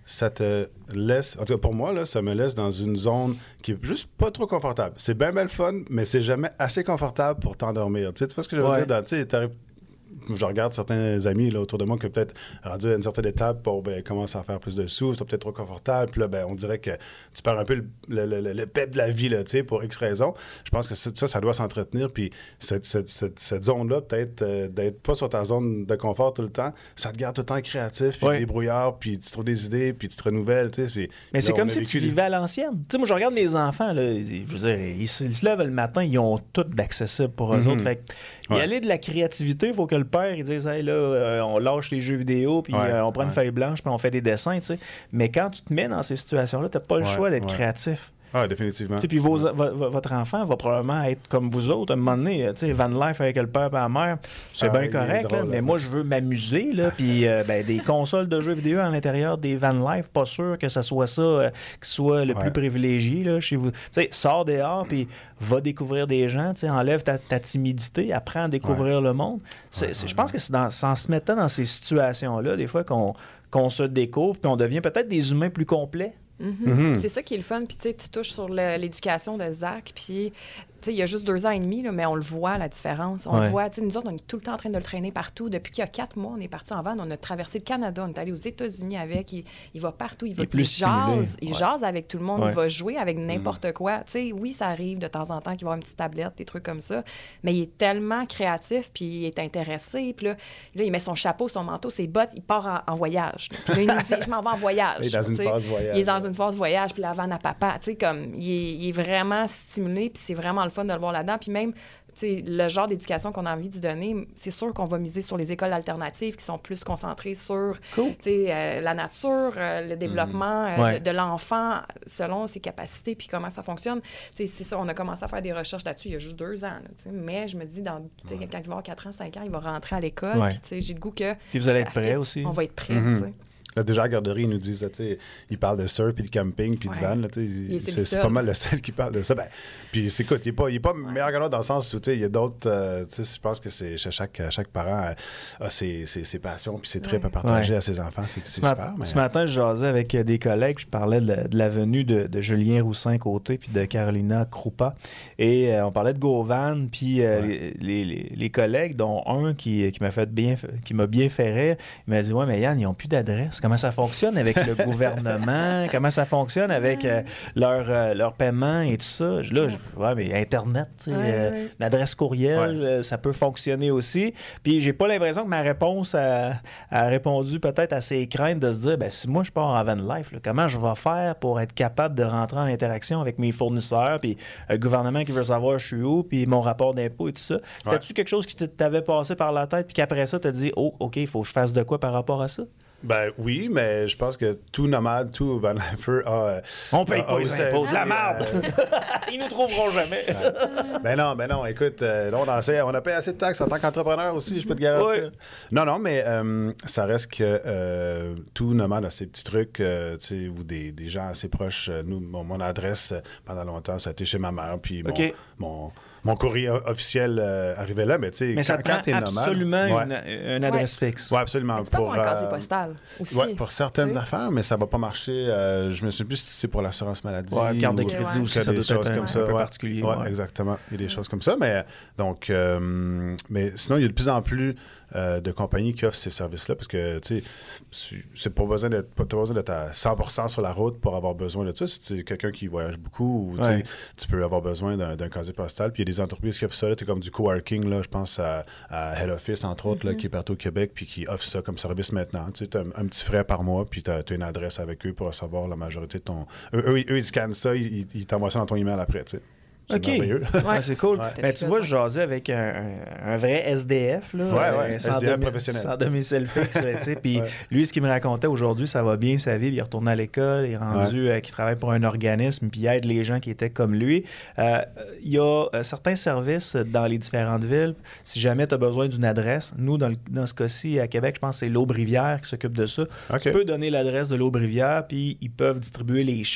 [SPEAKER 2] ça te laisse, en tout cas pour moi, là, ça me laisse dans une zone qui est juste pas trop confortable. C'est bien, bien le fun, mais c'est jamais assez confortable pour t'endormir. Tu sais, tu vois ce que je veux
[SPEAKER 1] Ouais.
[SPEAKER 2] dire? Dans, tu sais, t'arrives- je regarde certains amis là, autour de moi qui ont peut-être rendu à une certaine étape pour ben, commencer à faire plus de sous, c'est peut-être trop confortable. Puis là, ben, on dirait que tu perds un peu le, le, le, le pep de la vie là, tu sais, pour X raisons. Je pense que ça, ça, ça doit s'entretenir. Puis cette, cette, cette, cette zone-là, peut-être euh, d'être pas sur ta zone de confort tout le temps, ça te garde tout le temps créatif, puis
[SPEAKER 1] Ouais.
[SPEAKER 2] débrouillard, puis tu trouves des idées, puis tu te renouvelles. Tu sais, puis,
[SPEAKER 1] Mais c'est
[SPEAKER 2] là,
[SPEAKER 1] comme
[SPEAKER 2] on a
[SPEAKER 1] si
[SPEAKER 2] vécu
[SPEAKER 1] tu
[SPEAKER 2] des-
[SPEAKER 1] vivais à l'ancienne. Tu sais, moi, je regarde mes enfants, là, ils- je veux dire, ils, se ils se lèvent le matin, ils ont tout d'accessible pour eux
[SPEAKER 2] Mhm.
[SPEAKER 1] autres. Fait que, y
[SPEAKER 2] Ouais.
[SPEAKER 1] aller de la créativité, il faut que le père, il dise, hey, là, euh, on lâche les jeux vidéo, puis
[SPEAKER 2] Ouais,
[SPEAKER 1] euh, on prend une
[SPEAKER 2] ouais.
[SPEAKER 1] feuille blanche, puis on fait des dessins, tu sais. Mais quand tu te mets dans ces situations-là, t'as pas le
[SPEAKER 2] Ouais,
[SPEAKER 1] choix d'être
[SPEAKER 2] ouais.
[SPEAKER 1] créatif.
[SPEAKER 2] Ah, définitivement.
[SPEAKER 1] Tu sais, puis vos- vo- vo- votre enfant va probablement être comme vous autres. À un moment donné, tu sais, van life avec le père et la mère, c'est
[SPEAKER 2] Ah,
[SPEAKER 1] bien
[SPEAKER 2] il est
[SPEAKER 1] correct,
[SPEAKER 2] drôle,
[SPEAKER 1] là, mais
[SPEAKER 2] là.
[SPEAKER 1] moi, je veux m'amuser, là, puis euh, ben, des consoles de jeux vidéo à l'intérieur des van life, pas sûr que ça soit ça euh, qui soit le
[SPEAKER 2] Ouais.
[SPEAKER 1] plus privilégié, là, chez vous. Tu sais, sors dehors, puis va découvrir des gens, tu sais, enlève ta, ta timidité, apprends à découvrir le monde. C'est-
[SPEAKER 2] Ouais,
[SPEAKER 1] c'est-
[SPEAKER 2] ouais,
[SPEAKER 1] je pense que c'est dans- c'est en se mettant dans ces situations-là, des fois, qu'on qu'on se découvre, puis on devient peut-être des humains plus complets.
[SPEAKER 3] Mhm.
[SPEAKER 2] Mhm.
[SPEAKER 3] C'est ça qui est le fun. Puis, tu sais, tu touches sur le- l'éducation de Zach. Puis, tu sais, il y a juste deux ans et demi, là, mais on le voit, la différence. On
[SPEAKER 1] Ouais.
[SPEAKER 3] le voit. Tu sais, nous autres, on est tout le temps en train de le traîner partout. Depuis qu'il y a quatre mois, on est parti en van. On a traversé le Canada. On est allé aux États-Unis avec. Il, il va partout. Il va
[SPEAKER 1] Il est plus
[SPEAKER 3] jase.
[SPEAKER 1] stimulé.
[SPEAKER 3] Il
[SPEAKER 1] Ouais.
[SPEAKER 3] jase avec tout le monde.
[SPEAKER 1] Ouais.
[SPEAKER 3] Il va jouer avec n'importe quoi. Tu sais, oui, ça arrive de temps en temps qu'il va avoir une petite tablette, des trucs comme ça. Mais il est tellement créatif. Puis, il est intéressé. Puis là, là, il met son chapeau, son manteau, ses bottes. Il part en, en voyage. là. Puis là, il nous dit, je m'en vais en voyage.
[SPEAKER 2] Il est dans une
[SPEAKER 3] Tu sais,
[SPEAKER 2] phase voyage.
[SPEAKER 3] Il est dans une phase voyage, puis la vanne à papa. Tu sais, comme, il est, il est vraiment stimulé, puis c'est vraiment le fun de le voir là-dedans. Puis même, tu sais, le genre d'éducation qu'on a envie d'y donner, c'est sûr qu'on va miser sur les écoles alternatives qui sont plus concentrées sur,
[SPEAKER 1] Cool.
[SPEAKER 3] tu sais, euh, la nature, euh, le développement euh,
[SPEAKER 1] Ouais.
[SPEAKER 3] de, de l'enfant selon ses capacités, puis comment ça fonctionne. Tu sais, c'est ça, on a commencé à faire des recherches là-dessus il y a juste deux ans. Là, tu sais. Mais je me dis, dans, tu sais, quand il va avoir quatre ans, cinq ans, il va rentrer à l'école,
[SPEAKER 1] Ouais.
[SPEAKER 3] puis tu sais, j'ai le goût que...
[SPEAKER 1] Puis vous allez être
[SPEAKER 3] ça
[SPEAKER 1] prêts
[SPEAKER 3] fit.
[SPEAKER 1] aussi.
[SPEAKER 3] On va être prêts,
[SPEAKER 2] Mhm.
[SPEAKER 3] tu sais.
[SPEAKER 2] Là, déjà, à la garderie, ils nous disent, tu sais, ils parlent de surf, puis de camping, puis
[SPEAKER 3] Ouais.
[SPEAKER 2] de van. Là, tu sais,
[SPEAKER 3] Il est
[SPEAKER 2] c'est,
[SPEAKER 3] le
[SPEAKER 2] c'est
[SPEAKER 3] seul.
[SPEAKER 2] pas mal le seul qui parle de ça. Ben, puis, c'est- écoute, il n'est pas, il est pas meilleur que l'autre dans le sens où, tu sais, il y a d'autres... euh, tu sais, je pense que c'est chaque, chaque parent a ses, ses, ses passions, puis ses trips
[SPEAKER 3] Ouais.
[SPEAKER 2] à partager
[SPEAKER 1] Ouais.
[SPEAKER 2] à ses enfants. C'est, c'est
[SPEAKER 1] Ce,
[SPEAKER 2] super.
[SPEAKER 1] mat-
[SPEAKER 2] mais...
[SPEAKER 1] ce matin, je jasais avec euh, des collègues, je parlais de la, de la venue de, de Julien Roussin-Côté puis de Carolina Krupa. Et euh, on parlait de Govan, puis euh,
[SPEAKER 2] Ouais.
[SPEAKER 1] les, les- les collègues, dont un qui, qui m'a fait bien, qui m'a bien fait rire, il m'a dit « Ouais, mais Yann, ils n'ont plus d'adresse. Comment ça fonctionne avec le gouvernement? Comment ça fonctionne avec euh, leur, euh, leur paiement et tout ça? » Là, je, ouais, mais Internet, tu sais,
[SPEAKER 3] Ouais,
[SPEAKER 1] euh,
[SPEAKER 3] ouais.
[SPEAKER 1] une adresse courriel,
[SPEAKER 2] Ouais.
[SPEAKER 1] euh, ça peut fonctionner aussi. Puis j'ai pas l'impression que ma réponse a, a répondu peut-être à ses craintes de se dire, ben si moi je pars en van life, là, comment je vais faire pour être capable de rentrer en interaction avec mes fournisseurs, puis le gouvernement qui veut savoir je suis où, puis mon rapport d'impôt et tout ça. C'était-tu quelque chose qui t- t'avait passé par la tête, puis qu'après ça, t'as dit, oh, OK, il faut que je fasse de quoi par rapport à ça?
[SPEAKER 2] Ben oui, mais je pense que tout nomade, tout van lifer a... euh,
[SPEAKER 1] On paye
[SPEAKER 2] a-
[SPEAKER 1] pas
[SPEAKER 2] a
[SPEAKER 1] les
[SPEAKER 2] aussi
[SPEAKER 1] impôts,
[SPEAKER 2] dit,
[SPEAKER 1] de la merde!
[SPEAKER 2] euh,
[SPEAKER 1] Ils nous trouveront jamais!
[SPEAKER 2] Ben non, ben non, écoute, euh, là, on, en sait- on a payé assez de taxes en tant qu'entrepreneur aussi, je peux te garantir.
[SPEAKER 1] Ouais.
[SPEAKER 2] Non, non, mais euh, ça reste que euh, tout nomade a ses petits trucs, euh, tu sais, ou des, des gens assez proches. Euh, Nous, mon, mon adresse, euh, pendant longtemps, ça a été chez ma mère, puis mon,
[SPEAKER 1] OK.
[SPEAKER 2] mon, mon courrier o- officiel euh, arrivait là, mais tu sais,
[SPEAKER 1] Mais ça
[SPEAKER 2] quand,
[SPEAKER 1] te
[SPEAKER 2] quand
[SPEAKER 1] prend
[SPEAKER 2] t'es nomade...
[SPEAKER 1] absolument
[SPEAKER 2] ouais.
[SPEAKER 1] une, une adresse fixe.
[SPEAKER 2] Ouais, absolument.
[SPEAKER 3] Tu peux avoir un
[SPEAKER 2] euh,
[SPEAKER 3] casier postal aussi.
[SPEAKER 2] ouais, pour certaines
[SPEAKER 3] Tu sais.
[SPEAKER 2] affaires, mais ça va pas marcher. Euh, je me souviens plus si c'est pour l'assurance maladie.
[SPEAKER 1] Ouais, carte de
[SPEAKER 2] ou-
[SPEAKER 1] crédit
[SPEAKER 3] Ouais.
[SPEAKER 1] aussi,
[SPEAKER 2] qu'il y a
[SPEAKER 1] ça
[SPEAKER 2] des
[SPEAKER 1] doit
[SPEAKER 2] choses
[SPEAKER 1] être un,
[SPEAKER 2] comme ça,
[SPEAKER 1] un peu
[SPEAKER 2] ouais.
[SPEAKER 1] particulier.
[SPEAKER 2] Ouais,
[SPEAKER 1] ouais.
[SPEAKER 2] exactement. Il y a des choses comme ça. Mais donc, euh, mais sinon, il y a de plus en plus euh, de compagnies qui offrent ces services-là parce que, tu sais, c'est- c'est pas besoin d'être, pas t'as pas besoin d'être à cent pour cent sur la route pour avoir besoin de ça. Si tu es quelqu'un qui voyage beaucoup, ou, tu sais,
[SPEAKER 1] Ouais.
[SPEAKER 2] tu peux avoir besoin d'un, d'un casier postal. Puis il y a des entreprises qui offrent ça. Tu comme du coworking, là, je pense à, à Head Office, entre autres, là, qui est partout au Québec, puis qui offre ça comme service maintenant. Tu as un, un petit frais par mois, puis tu as une adresse avec eux pour recevoir la majorité de ton... Eux, eux, eux, ils scannent ça, ils, ils t'envoient ça dans ton email après, tu sais. C'est
[SPEAKER 1] OK.
[SPEAKER 2] merveilleux.
[SPEAKER 1] Ouais, c'est cool.
[SPEAKER 3] Ouais.
[SPEAKER 1] Mais tu vois, je jasais avec un, un- un vrai S D F, là,
[SPEAKER 2] Ouais, ouais,
[SPEAKER 1] euh, sans
[SPEAKER 2] S D F
[SPEAKER 1] domi-
[SPEAKER 2] professionnel.
[SPEAKER 1] sans domicile fixe, là, tu sais. Puis
[SPEAKER 2] Ouais.
[SPEAKER 1] lui, ce qu'il me racontait aujourd'hui, ça va bien sa vie. Il est retourné à l'école, il est rendu, euh, qu'il travaille pour un organisme, puis il aide les gens qui étaient comme lui. Euh, Il y a euh, certains services dans les différentes villes. Si jamais tu as besoin d'une adresse, nous, dans, le- dans ce cas-ci, à Québec, je pense que c'est l'Aube-Rivière qui s'occupe de ça.
[SPEAKER 2] OK.
[SPEAKER 1] Tu peux donner l'adresse de l'Aube-Rivière, puis ils peuvent distribuer les chèques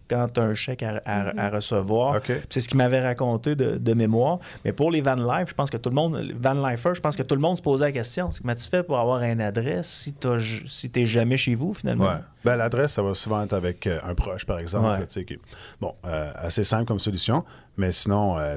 [SPEAKER 1] quand tu as un chèque à, à, mm-hmm. à recevoir.
[SPEAKER 2] Okay.
[SPEAKER 1] C'est ce qu'il m'avait raconté de, de mémoire. Mais pour les van life, je pense que tout le monde, van lifer, je pense que tout le monde se posait la question. C'est comment tu fais pour avoir une adresse si tu si t'es jamais chez vous, finalement?
[SPEAKER 4] Ouais. Ben, l'adresse, ça va souvent être avec euh, un proche, par exemple.
[SPEAKER 1] Ouais.
[SPEAKER 4] Là, qui, bon, euh, assez simple comme solution, mais sinon, euh,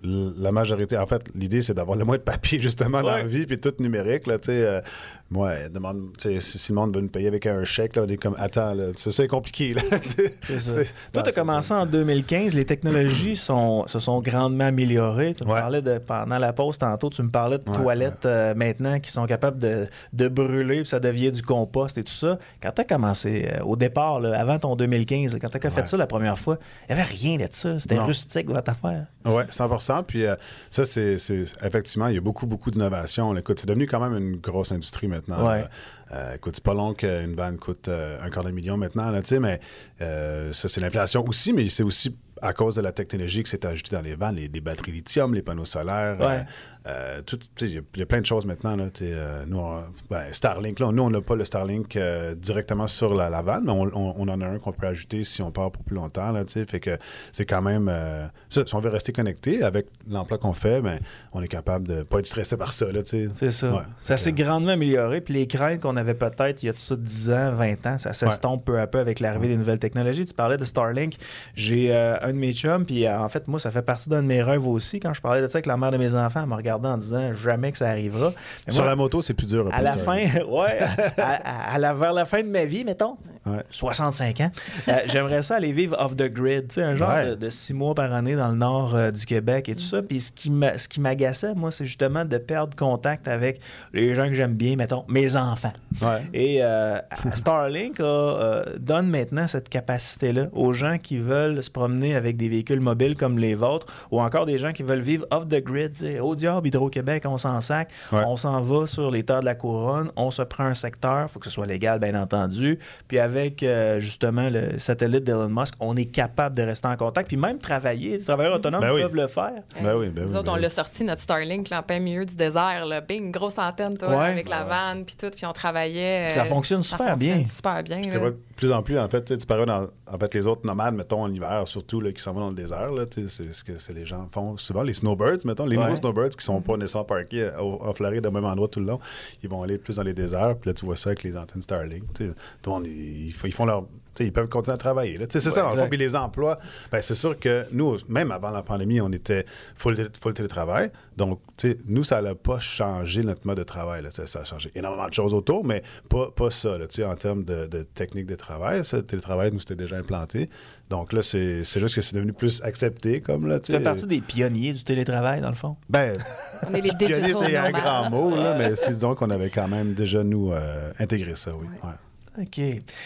[SPEAKER 4] la majorité, en fait, l'idée, c'est d'avoir le moins de papier, justement, ouais. dans la vie, puis tout numérique. Là, euh, moi, demande, si, si le monde veut nous payer avec un chèque, là, on est comme, attends, là, ça, c'est compliqué. Là,
[SPEAKER 1] c'est ça. Toi, tu as commencé en deux mille quinze, les technologies sont, se sont grandement améliorées. Tu me ouais. parlais de, pendant la pause tantôt, tu me parlais de ouais, toilettes ouais. Euh, maintenant qui sont capables de, de brûler, puis ça devient du compost et tout ça. Quand tu as commencé, euh, au départ, là, avant ton deux mille quinze, là, quand tu as ouais. fait ça la première fois, il n'y avait rien de ça. C'était non. rustique, votre affaire.
[SPEAKER 4] Oui, cent pour cent. Puis euh, ça, c'est, c'est effectivement, il y a beaucoup, beaucoup d'innovation. Écoute, c'est devenu quand même une grosse industrie maintenant.
[SPEAKER 1] Ouais.
[SPEAKER 4] Euh, écoute, c'est pas long qu'une vanne coûte euh, un quart de million maintenant, là, tu sais, mais euh, ça, c'est l'inflation aussi, mais c'est aussi à cause de la technologie qui s'est ajoutée dans les vannes, les, les batteries lithium, les panneaux solaires,
[SPEAKER 1] ouais.
[SPEAKER 4] euh, euh, tout, il y, y a plein de choses maintenant. Là, euh, nous, on, ben, Starlink, là, nous, on n'a pas le Starlink euh, directement sur la, la vanne, mais on, on, on en a un qu'on peut ajouter si on part pour plus longtemps. Là, fait que c'est quand même... Euh, ça, si on veut rester connecté avec l'emploi qu'on fait, ben, on est capable de ne pas être stressé par ça. Là,
[SPEAKER 1] c'est ça.
[SPEAKER 4] Ouais,
[SPEAKER 1] ça s'est euh, grandement amélioré. Puis les craintes qu'on avait peut-être il y a tout ça dix ans, vingt ans, ça s'estompe ouais. peu à peu avec l'arrivée ouais. des nouvelles technologies. Tu parlais de Starlink. J'ai euh, un de mes chums, puis euh, en fait, moi, ça fait partie d'un de mes rêves aussi. Quand je parlais de ça avec la mère de mes enfants, elle me regardait en disant jamais que ça arrivera. Mais
[SPEAKER 4] Sur
[SPEAKER 1] moi,
[SPEAKER 4] la moto, c'est plus dur.
[SPEAKER 1] À la fin, ouais, à, à, à la, vers la fin de ma vie, mettons,
[SPEAKER 4] ouais.
[SPEAKER 1] soixante-cinq ans, euh, j'aimerais ça aller vivre off the grid, tu sais, un genre ouais. de, de six mois par année dans le nord euh, du Québec et tout ça. Puis ce qui m'a, ce qui m'agaçait, moi, c'est justement de perdre contact avec les gens que j'aime bien, mettons, mes enfants.
[SPEAKER 4] Ouais.
[SPEAKER 1] Et euh, Starlink a, euh, donne maintenant cette capacité-là aux gens qui veulent se promener avec des véhicules mobiles comme les vôtres, ou encore des gens qui veulent vivre off the grid. Au diable, Hydro-Québec, on s'en sac, ouais. on s'en va sur les terres de la couronne, on se prend un secteur, il faut que ce soit légal, bien entendu. Puis avec euh, justement le satellite d'Elon Musk, on est capable de rester en contact, puis même travailler. Les travailleurs autonomes
[SPEAKER 4] ben oui.
[SPEAKER 1] peuvent le faire.
[SPEAKER 4] Ben oui, ben
[SPEAKER 3] Nous
[SPEAKER 4] oui,
[SPEAKER 3] autres,
[SPEAKER 4] ben
[SPEAKER 3] on
[SPEAKER 4] oui.
[SPEAKER 3] l'a sorti, notre Starlink, là, en plein milieu du désert. Là. Bing, grosse antenne, toi,
[SPEAKER 1] ouais.
[SPEAKER 3] avec la
[SPEAKER 4] ouais.
[SPEAKER 3] vanne, puis tout, puis on travaillait.
[SPEAKER 1] Euh, ça fonctionne super
[SPEAKER 3] ça
[SPEAKER 1] bien.
[SPEAKER 3] fonctionne super bien.
[SPEAKER 4] Tu vois de plus en plus, en fait, tu parles dans en fait, les autres nomades, mettons, en hiver, surtout, là, qui s'en vont dans le désert, là, c'est ce que c'est les gens font souvent. Les snowbirds, mettons, les ouais. nouveaux snowbirds qui sont pas nécessairement parkés en Floride au même endroit tout le long, ils vont aller plus dans les déserts, puis là, tu vois ça avec les antennes Starlink. Tout le monde, ils, ils font leur... ils peuvent continuer à travailler. Là. C'est ouais, ça, en fait. Puis les emplois, ben, c'est sûr que nous, même avant la pandémie, on était full, full télétravail. Donc, nous, ça n'a pas changé notre mode de travail. Là. Ça, ça a changé énormément de choses autour, mais pas, pas ça, là, en termes de, de technique de travail. Ça, le télétravail, nous, c'était déjà implanté. Donc là, c'est, c'est juste que c'est devenu plus accepté. Comme, là,
[SPEAKER 1] tu fais partie des pionniers du télétravail, dans le fond?
[SPEAKER 4] Ben,
[SPEAKER 3] on est les
[SPEAKER 4] pionniers, c'est un grand mot, là, mais disons qu'on avait quand même déjà, nous, euh, intégré ça, oui. Ouais.
[SPEAKER 1] Ouais. OK.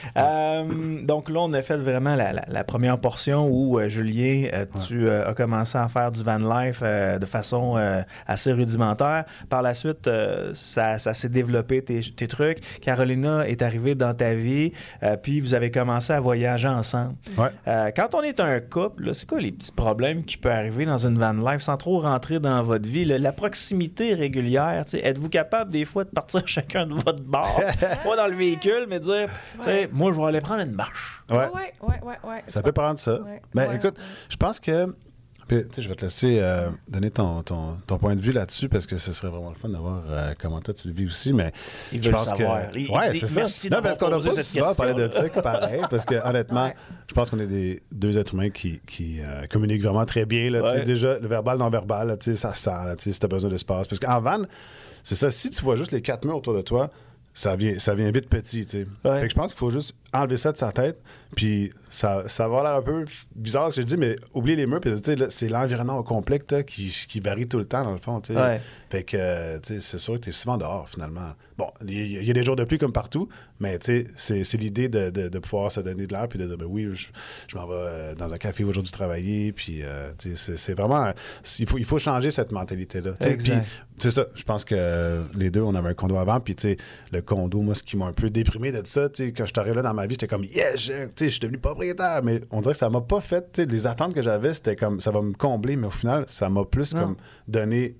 [SPEAKER 1] Euh, donc là, on a fait vraiment la, la, la première portion où, euh, Julien, euh, tu euh, as commencé à faire du van life euh, de façon euh, assez rudimentaire. Par la suite, euh, ça, ça s'est développé, tes, tes trucs. Carolina est arrivée dans ta vie, euh, puis vous avez commencé à voyager ensemble.
[SPEAKER 4] Ouais.
[SPEAKER 1] Euh, quand on est un couple, là, c'est quoi les petits problèmes qui peuvent arriver dans une van life sans trop rentrer dans votre vie? Là, la proximité régulière, êtes-vous capable des fois de partir chacun de votre bord, pas dans le véhicule, mais dire ouais. moi, je vais aller prendre une marche.
[SPEAKER 4] Ouais,
[SPEAKER 3] ouais, ouais, ouais. ouais.
[SPEAKER 4] Ça peut prendre ça.
[SPEAKER 3] Ouais.
[SPEAKER 4] Ben,
[SPEAKER 3] ouais.
[SPEAKER 4] écoute, je pense que. Puis, je vais te laisser euh, donner ton, ton, ton point de vue là-dessus parce que ce serait vraiment le fun d'avoir euh, comment toi tu le vis aussi. Mais
[SPEAKER 1] il
[SPEAKER 4] je
[SPEAKER 1] veut
[SPEAKER 4] pense
[SPEAKER 1] le savoir.
[SPEAKER 4] que.
[SPEAKER 1] Il,
[SPEAKER 4] ouais,
[SPEAKER 1] il
[SPEAKER 4] c'est
[SPEAKER 1] dit,
[SPEAKER 4] ça.
[SPEAKER 1] Merci
[SPEAKER 4] non, parce qu'on n'a pas souvent parlé de ça, pareil. Parce que honnêtement, ouais. je pense qu'on est des deux êtres humains qui, qui euh, communiquent vraiment très bien. Là, ouais. Déjà, le verbal, non-verbal, là, ça sent là, si tu as besoin d'espace. Parce qu'en van, c'est ça. Si tu vois juste les quatre murs autour de toi, ça vient, ça vient vite petit, tu sais.
[SPEAKER 1] Ouais.
[SPEAKER 4] Fait que je pense qu'il faut juste enlever ça de sa tête, puis ça, ça va l'air un peu bizarre ce que je dis, mais oublier les murs, puis c'est l'environnement au complet qui, qui varie tout le temps, dans le fond, tu sais.
[SPEAKER 1] Ouais.
[SPEAKER 4] Fait que, tu sais, c'est sûr que tu es souvent dehors, finalement. Bon, il y, y a des jours de pluie comme partout, mais tu sais, c'est l'idée de, de, de pouvoir se donner de l'air, puis de dire, ben oui, je, je m'en vais euh, dans un café aujourd'hui travailler, puis, euh, tu sais, c'est vraiment... Il faut, il faut changer cette mentalité-là. Puis, c'est ça, je pense que les deux, on avait un condo avant, puis, tu sais, le condo, moi, ce qui m'a un peu déprimé de ça, tu sais, quand je suis arrivé là dans ma vie, j'étais comme, yes, je, je suis devenu propriétaire, mais on dirait que ça m'a pas fait, tu sais, les attentes que j'avais, c'était comme, ça va me combler, mais au final, ça m'a plus non. comme donné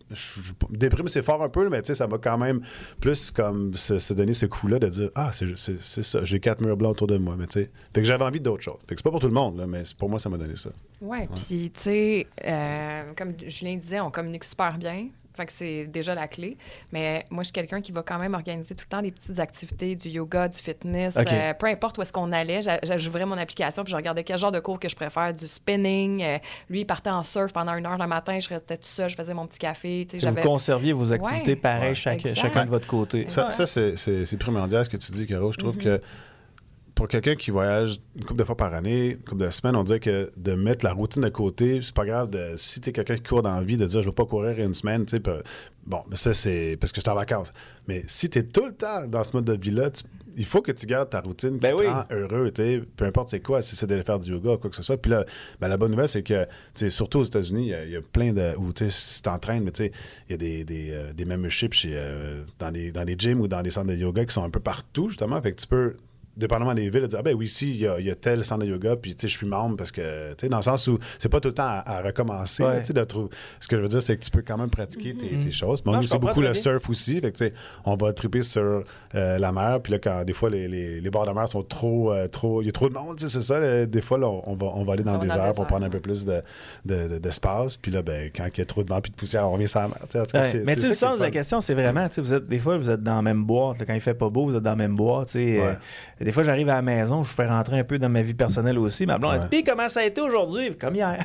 [SPEAKER 4] je, je, déprime, c'est fort un peu, mais tu sais, ça m'a quand même plus comme se, se donner ce coup-là de dire, ah, c'est, c'est, c'est ça, j'ai quatre murs blancs autour de moi, mais tu sais. Fait que j'avais envie d'autres choses. Fait que c'est pas pour tout le monde, là, mais pour moi, ça m'a donné ça.
[SPEAKER 3] Ouais, ouais. Puis, tu sais, euh, comme Julien disait, on communique super bien. Fait que c'est déjà la clé. Mais moi, je suis quelqu'un qui va quand même organiser tout le temps des petites activités, du yoga, du fitness.
[SPEAKER 1] Okay.
[SPEAKER 3] Euh, peu importe où est-ce qu'on allait, j'ouvrais mon application puis je regardais quel genre de cours que je préfère, du spinning. Euh, lui, il partait en surf pendant une heure le matin. Je restais tout seul, je faisais mon petit café.
[SPEAKER 1] Vous conserviez vos activités ouais. pareilles, ouais. chaque, chacun de votre côté.
[SPEAKER 4] Ça, ça c'est, c'est, c'est primordial ce que tu dis, Caro. Je trouve mm-hmm. que pour quelqu'un qui voyage une couple de fois par année, une couple de semaines, on dirait que de mettre la routine de côté, c'est pas grave de, si t'es quelqu'un qui court dans la vie, de dire je vais pas courir une semaine, tu sais, bon, mais ça c'est parce que je suis en vacances. Mais si t'es tout le temps dans ce mode de vie-là, tu, il faut que tu gardes ta routine qui ben te oui. rend heureux, tu sais, peu importe c'est quoi, si c'est d'aller faire du yoga ou quoi que ce soit. Puis là, ben, la bonne nouvelle, c'est que, tu sais, surtout aux États-Unis, il y, y a plein de, où, tu sais, si t'entraînes, mais tu sais, il y a des, des, euh, des memberships chez, euh, dans, des, dans des gyms ou dans des centres de yoga qui sont un peu partout, justement, fait que tu peux dépendamment des villes, dire ah ben oui, ici, il y, y a tel centre de yoga, puis tu sais, je suis membre parce que, tu sais, dans le sens où c'est pas tout le temps à, à recommencer, ouais. tu sais, de trouver. Ce que je veux dire, c'est que tu peux quand même pratiquer tes, mm-hmm. tes choses. Bon, non, nous, c'est beaucoup le surf aussi, fait que, tu sais, on va triper sur euh, la mer, puis là, quand des fois, les, les, les bords de mer sont trop, euh, trop, il y a trop de monde, tu sais, c'est ça, là, des fois, là, on va, on va aller dans le désert pour prendre un peu plus de, de, de, d'espace, puis là, ben, quand il y a trop de vent puis de poussière, on revient sur la mer, tu sais, en tout cas,
[SPEAKER 1] ouais.
[SPEAKER 4] c'est,
[SPEAKER 1] mais tu sais, le sens de la question, c'est vraiment, tu sais, vous êtes, des fois, vous êtes dans la même boîte, là, quand il fait pas beau, vous êtes dans la même boîte, tu sais, ouais. euh, des fois, j'arrive à la maison, je fais rentrer un peu dans ma vie personnelle aussi. Ma blonde, ouais. elle dit, puis comment ça a été aujourd'hui? Comme hier.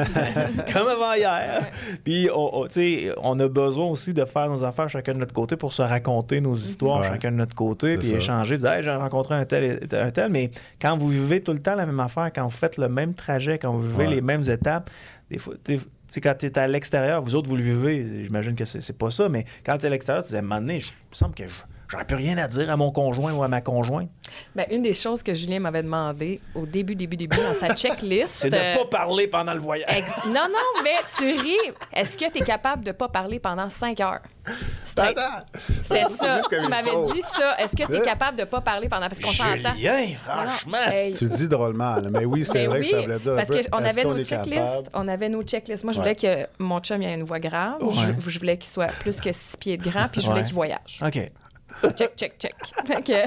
[SPEAKER 1] Comme avant hier. Ouais. Puis, on, on, on a besoin aussi de faire nos affaires chacun de notre côté pour se raconter nos histoires ouais. chacun de notre côté, puis échanger, dire, hey, j'ai rencontré un tel et un tel. Mais quand vous vivez tout le temps la même affaire, quand vous faites le même trajet, quand vous vivez ouais. les mêmes étapes, des fois, tu sais, quand tu es à l'extérieur, vous autres, vous le vivez, j'imagine que c'est, c'est pas ça, mais quand tu es à l'extérieur, tu dis, à un moment donné, il me semble que je. J'aurais plus rien à dire à mon conjoint ou à ma conjointe.
[SPEAKER 3] Bien, une des choses que Julien m'avait demandé au début, début, début, dans sa checklist...
[SPEAKER 1] c'est de ne euh... pas parler pendant le voyage. Ex-
[SPEAKER 3] non, non, mais tu ris. Est-ce que tu es capable de ne pas parler pendant cinq heures? C'était, C'était ça. Tu m'avais dit ça. Est-ce que tu es capable de ne pas parler pendant... Parce qu'on s'entend.
[SPEAKER 1] Julien, franchement.
[SPEAKER 3] Hey.
[SPEAKER 4] Tu le dis drôlement, là. Mais oui, c'est mais vrai oui, que ça voulait dire
[SPEAKER 3] parce
[SPEAKER 4] un peu.
[SPEAKER 3] qu'on avait
[SPEAKER 4] qu'on
[SPEAKER 3] nos checklists. On avait nos checklists. Moi, je
[SPEAKER 4] ouais.
[SPEAKER 3] voulais que mon chum ait une voix grave. Ouais. Je, je voulais qu'il soit plus que six pieds de grand, puis je voulais ouais. qu'il voyage.
[SPEAKER 1] OK.
[SPEAKER 3] Check, check, check. Okay.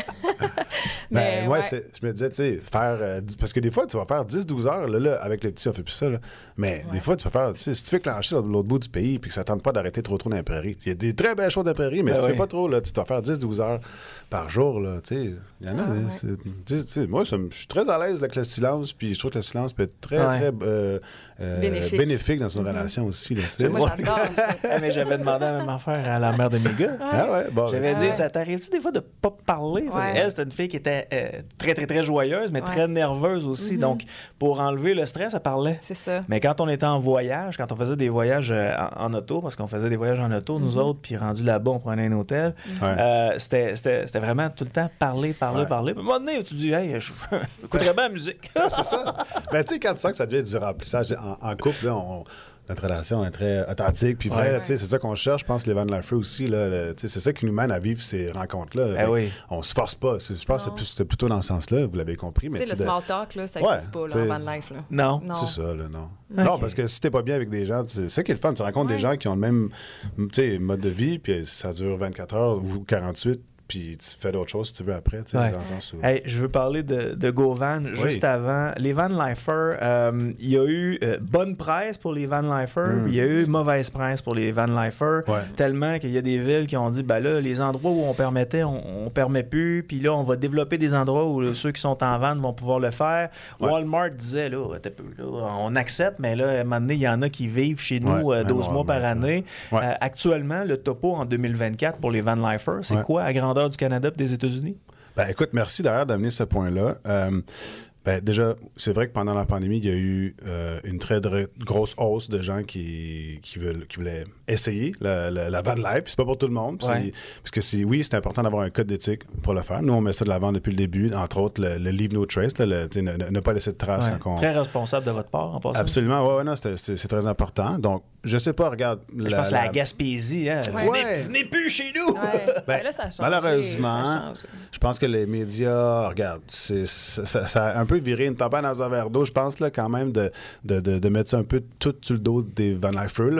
[SPEAKER 4] Mais ben, ouais, ouais. C'est, je me disais, tu sais, faire. Euh, parce que des fois, tu vas faire dix douze heures. Là, là, avec le petit, on fait plus ça. Là. Mais ouais. des fois, tu vas faire. Tu sais, si tu fais clencher de l'autre bout du pays puis que ça ne tente pas d'arrêter trop trop dans les prairies, il y a des très belles choses dans les prairies, mais ben si oui. tu fais pas trop, là, tu vas faire dix douze heures par jour. Là, tu sais, il y en a. Ah, ouais. Tu sais, moi, je suis très à l'aise avec le silence, puis je trouve que le silence peut être très, ouais. très euh, euh, bénéfique. bénéfique dans une mm-hmm. relation aussi. Là,
[SPEAKER 3] moi, j'adore ça.
[SPEAKER 1] Mais j'avais demandé la même affaire à la mère de mes gars.
[SPEAKER 4] Ah ouais, bon.
[SPEAKER 1] J'avais
[SPEAKER 4] ouais.
[SPEAKER 1] dit, ça t'arrive-tu des fois de pas parler?
[SPEAKER 3] Ouais.
[SPEAKER 1] Elle, c'était une fille qui était euh, très, très, très joyeuse, mais ouais. très nerveuse aussi. Mm-hmm. Donc, pour enlever le stress, elle parlait.
[SPEAKER 3] C'est ça.
[SPEAKER 1] Mais quand on était en voyage, quand on faisait des voyages euh, en, en auto, parce qu'on faisait des voyages en auto, mm-hmm. nous autres, puis rendu là-bas, on prenait un hôtel, mm-hmm. euh, c'était, c'était, c'était vraiment tout le temps parler, parler, ouais. parler. Puis à un moment donné, tu dis, hey, je écouterais bien la musique.
[SPEAKER 4] C'est ça. Mais tu sais, quand tu sens que ça devient du remplissage en, en couple, là, on. Notre relation est très authentique puis vraie. Ouais. C'est ça qu'on cherche. Je pense que les Van Lifer aussi, là, c'est ça qui nous mène à vivre ces rencontres-là.
[SPEAKER 1] Ben oui.
[SPEAKER 4] On se force pas. Je pense non. que c'est plutôt dans ce sens-là, vous l'avez compris. Mais
[SPEAKER 3] le de... small talk, là, ça n'existe ouais, pas là, en Van Life. Là.
[SPEAKER 1] Non.
[SPEAKER 3] non.
[SPEAKER 4] C'est ça, là, non. Okay. Non, parce que si t'es pas bien avec des gens, c'est ça qui est le fun. Tu rencontres ouais. des gens qui ont le même mode de vie, puis ça dure vingt-quatre heures ou quarante-huit. Puis tu fais d'autres choses si tu veux après, tu sais,
[SPEAKER 1] ouais.
[SPEAKER 4] dans le sens où...
[SPEAKER 1] Hey, je veux parler de, de GoVan oui. juste avant. Les Van Lifer, euh, il y a eu euh, bonne presse pour les Van Lifer, mm. il y a eu mauvaise presse pour les Van Lifer,
[SPEAKER 4] ouais.
[SPEAKER 1] tellement qu'il y a des villes qui ont dit, ben là, les endroits où on permettait, on, on permet plus, puis là, on va développer des endroits où là, ceux qui sont en vente vont pouvoir le faire. Ouais. Walmart disait, là, là, on accepte, mais là, à un moment donné, il y en a qui vivent chez nous ouais. euh, douze ouais, mois par année. Ouais. Euh, actuellement, le topo en deux mille vingt-quatre pour les Van Lifer, c'est ouais. quoi à grandeur du Canada et des États-Unis?
[SPEAKER 4] Ben, écoute, merci d'ailleurs d'amener ce point-là. Euh, ben, déjà, c'est vrai que pendant la pandémie, il y a eu euh, une très dr- grosse hausse de gens qui, qui, veulent, qui voulaient essayer la, la, la van life. Puis c'est pas pour tout le monde. Ouais. Parce que c'est, oui, c'est important d'avoir un code d'éthique pour le faire. Nous, on met ça de l'avant depuis le début. Entre autres, le, le Leave No Trace, là, le, ne, ne, ne pas laisser de traces.
[SPEAKER 1] Ouais.
[SPEAKER 4] On...
[SPEAKER 1] Très responsable de votre part, en passant.
[SPEAKER 4] Absolument. Oui, ouais, non, c'est, c'est, c'est très important. Donc, je sais pas, regarde...
[SPEAKER 1] Je
[SPEAKER 4] la,
[SPEAKER 1] pense
[SPEAKER 4] la...
[SPEAKER 1] à la Gaspésie. Hein?
[SPEAKER 4] Ouais.
[SPEAKER 1] Venez, venez plus chez nous!
[SPEAKER 3] Ouais. Ben, là, ça a changé,
[SPEAKER 4] malheureusement,
[SPEAKER 3] ça a changé.
[SPEAKER 4] Je pense que les médias, regarde, c'est, ça, ça a un peu viré une tempête dans un verre d'eau, je pense, là, quand même, de, de, de, de mettre ça un peu tout sur le dos des Van Lifer, là.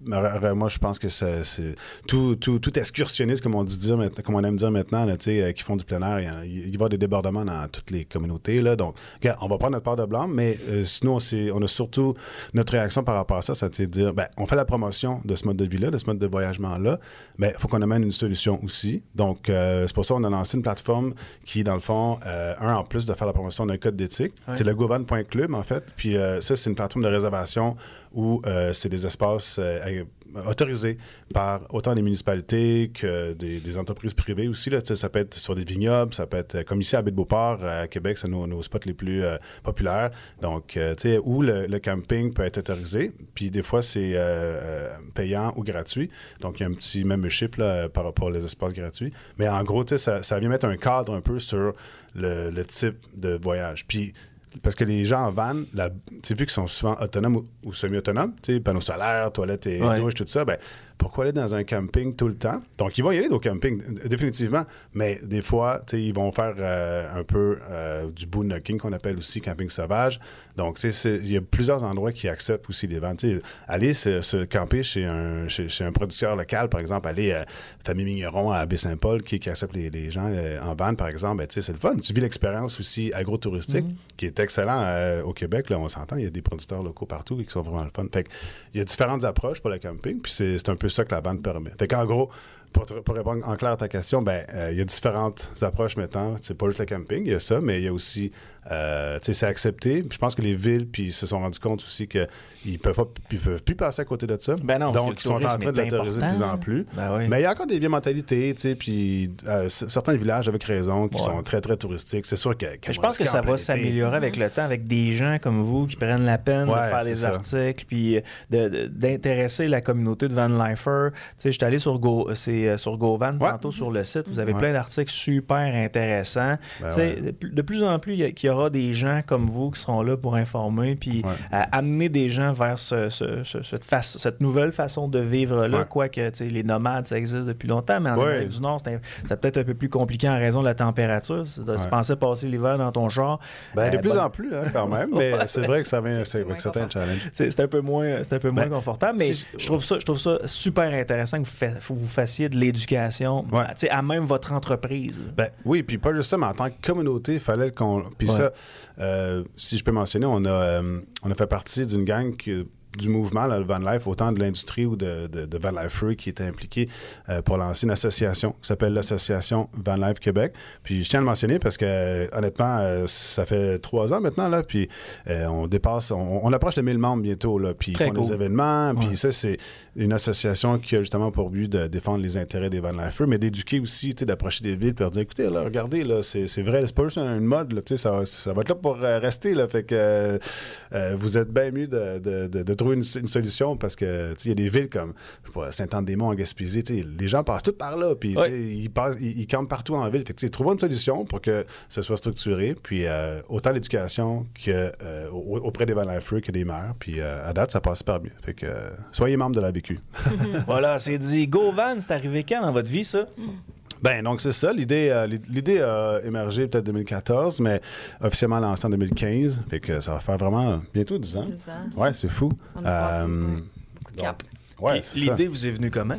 [SPEAKER 4] moi, je pense que c'est, c'est tout, tout, tout excursionniste, comme on dit dire, comme on aime dire maintenant, là, euh, qui font du plein air, il, il, il va y avoir des débordements dans toutes les communautés. Là, donc, regarde, on va prendre notre part de blanc, mais euh, sinon, c'est, on a surtout notre réaction par rapport à ça, c'est de dire, ben, on fait la promotion de ce mode de vie-là, de ce mode de voyagement-là, mais il faut qu'on amène une solution aussi. Donc, euh, c'est pour ça qu'on a lancé une plateforme qui, dans le fond, euh, un, en plus de faire la promotion d'un code d'éthique, ouais. c'est le govan point club, en fait. Puis euh, ça, c'est une plateforme de réservation où euh, c'est des espaces euh, autorisés par autant des municipalités que des, des entreprises privées aussi. Là. Ça peut être sur des vignobles, ça peut être comme ici à Baie-de-Beauport, à Québec, c'est nos, nos spots les plus euh, populaires. Donc, euh, tu sais, où le, le camping peut être autorisé. Puis des fois, c'est euh, euh, payant ou gratuit. Donc, il y a un petit membership là, par rapport aux espaces gratuits. Mais en gros, tu sais, ça, ça vient mettre un cadre un peu sur le, le type de voyage. Puis, parce que les gens en van, tu sais, vu qu'ils sont souvent autonomes ou, ou semi-autonomes, tu sais, panneaux solaires, toilettes et ouais. douches, tout ça, ben pourquoi aller dans un camping tout le temps? Donc, ils vont y aller au camping, définitivement, mais des fois, tu sais, ils vont faire euh, un peu euh, du boondocking qu'on appelle aussi camping sauvage. Donc, tu sais, il y a plusieurs endroits qui acceptent aussi les vannes. Tu sais, aller se, se camper chez un, chez, chez un producteur local, par exemple, aller à Famille Migneron à Baie-Saint-Paul qui, qui accepte les, les gens euh, en van, par exemple, ben, tu sais, c'est le fun. Tu vis l'expérience aussi agro-touristique mm-hmm. qui est excellent euh, au Québec. Là, on s'entend, il y a des producteurs locaux partout qui sont vraiment le fun. Fait il y a différentes approches pour le camping, puis c'est, c'est un peu ça que la vanne permet. Fait qu'en gros, pour, te, pour répondre en clair à ta question, ben euh, il y a différentes approches maintenant. C'est pas juste le camping, il y a ça, mais il y a aussi, euh, tu sais, c'est accepté. Puis je pense que les villes puis se sont rendus compte aussi qu'ils peuvent pas, ils peuvent plus passer à côté de ça.
[SPEAKER 1] Ben non,
[SPEAKER 4] donc ils sont en train de l'autoriser de plus en plus.
[SPEAKER 1] Ben oui.
[SPEAKER 4] Mais il y a encore des vieilles mentalités, tu sais, puis euh, certains villages avec raison qui ouais. sont très très touristiques. C'est sûr que.
[SPEAKER 1] Je pense que ça va s'améliorer avec le temps, avec des gens comme vous qui prennent la peine ouais, de faire des ça. articles, puis de, de, d'intéresser la communauté de van lifer. Tu sais, je suis allé sur Go, c'est sur GoVan ouais. tantôt sur le site. Vous avez ouais. plein d'articles super intéressants. Ben ouais. De plus en plus, il y, y aura des gens comme vous qui seront là pour informer, puis ouais. amener des gens vers ce, ce, ce, cette, face, cette nouvelle façon de vivre-là. Ouais. Quoique les nomades, ça existe depuis longtemps, mais en ouais. Amérique du Nord, c'est, c'est peut-être un peu plus compliqué en raison de la température. Tu ouais. pensais passer l'hiver dans ton char.
[SPEAKER 4] Ben, de euh, plus ben... en plus, hein, quand même, mais c'est vrai que ça vient c'est, avec certains challenges.
[SPEAKER 1] C'est, c'est un peu moins, c'est un peu moins ben, confortable, mais si, je, trouve ça, je trouve ça super intéressant que vous, fa- vous fassiez de l'éducation ouais. à, à même votre entreprise.
[SPEAKER 4] Ben, oui, puis pas juste ça, mais en tant que communauté, il fallait qu'on... Puis ouais. ça, euh, si je peux mentionner, on a, euh, on a fait partie d'une gang qui... du mouvement, là, le Van Life, autant de l'industrie ou de, de, de Van Lifer qui était impliqué euh, pour lancer une association qui s'appelle l'Association Van Life Québec. Puis je tiens à le mentionner parce que, euh, honnêtement, euh, ça fait trois ans maintenant, là, puis euh, on dépasse, on, on approche de mille membres bientôt, là, puis ils font cool. des événements, puis ouais. ça, c'est une association qui a justement pour but de défendre les intérêts des Van Lifers, mais d'éduquer aussi, tu sais, d'approcher des villes, puis leur dire, écoutez, là, regardez, là, c'est, c'est vrai, c'est pas juste une mode, là, tu sais, ça, ça va être là pour euh, rester, là, fait que euh, euh, vous êtes bien mieux de, de, de, de trouver une, une solution parce que il y a des villes comme Saint-Anne-des-Monts en Gaspésie, les gens passent tous par là, puis ouais. ils, passent, ils, ils campent partout en ville. Fait que trouvons une solution pour que ce soit structuré, puis euh, autant l'éducation que, euh, auprès des Van Lifers que des maires. Puis euh, à date, ça passe super bien. Fait que euh, soyez membre de la B Q.
[SPEAKER 1] Voilà, c'est dit. GoVan, c'est arrivé quand dans votre vie, ça?
[SPEAKER 4] Ben donc c'est ça, l'idée, euh, l'idée a émergé peut-être deux mille quatorze, mais officiellement lancée en deux mille quinze, fait que ça va faire vraiment bientôt dix ans. dix ans. Ouais, c'est fou.
[SPEAKER 3] On a passé, euh, ouais, beaucoup de cap.
[SPEAKER 4] Ouais,
[SPEAKER 1] l'idée ça. Vous est venue comment?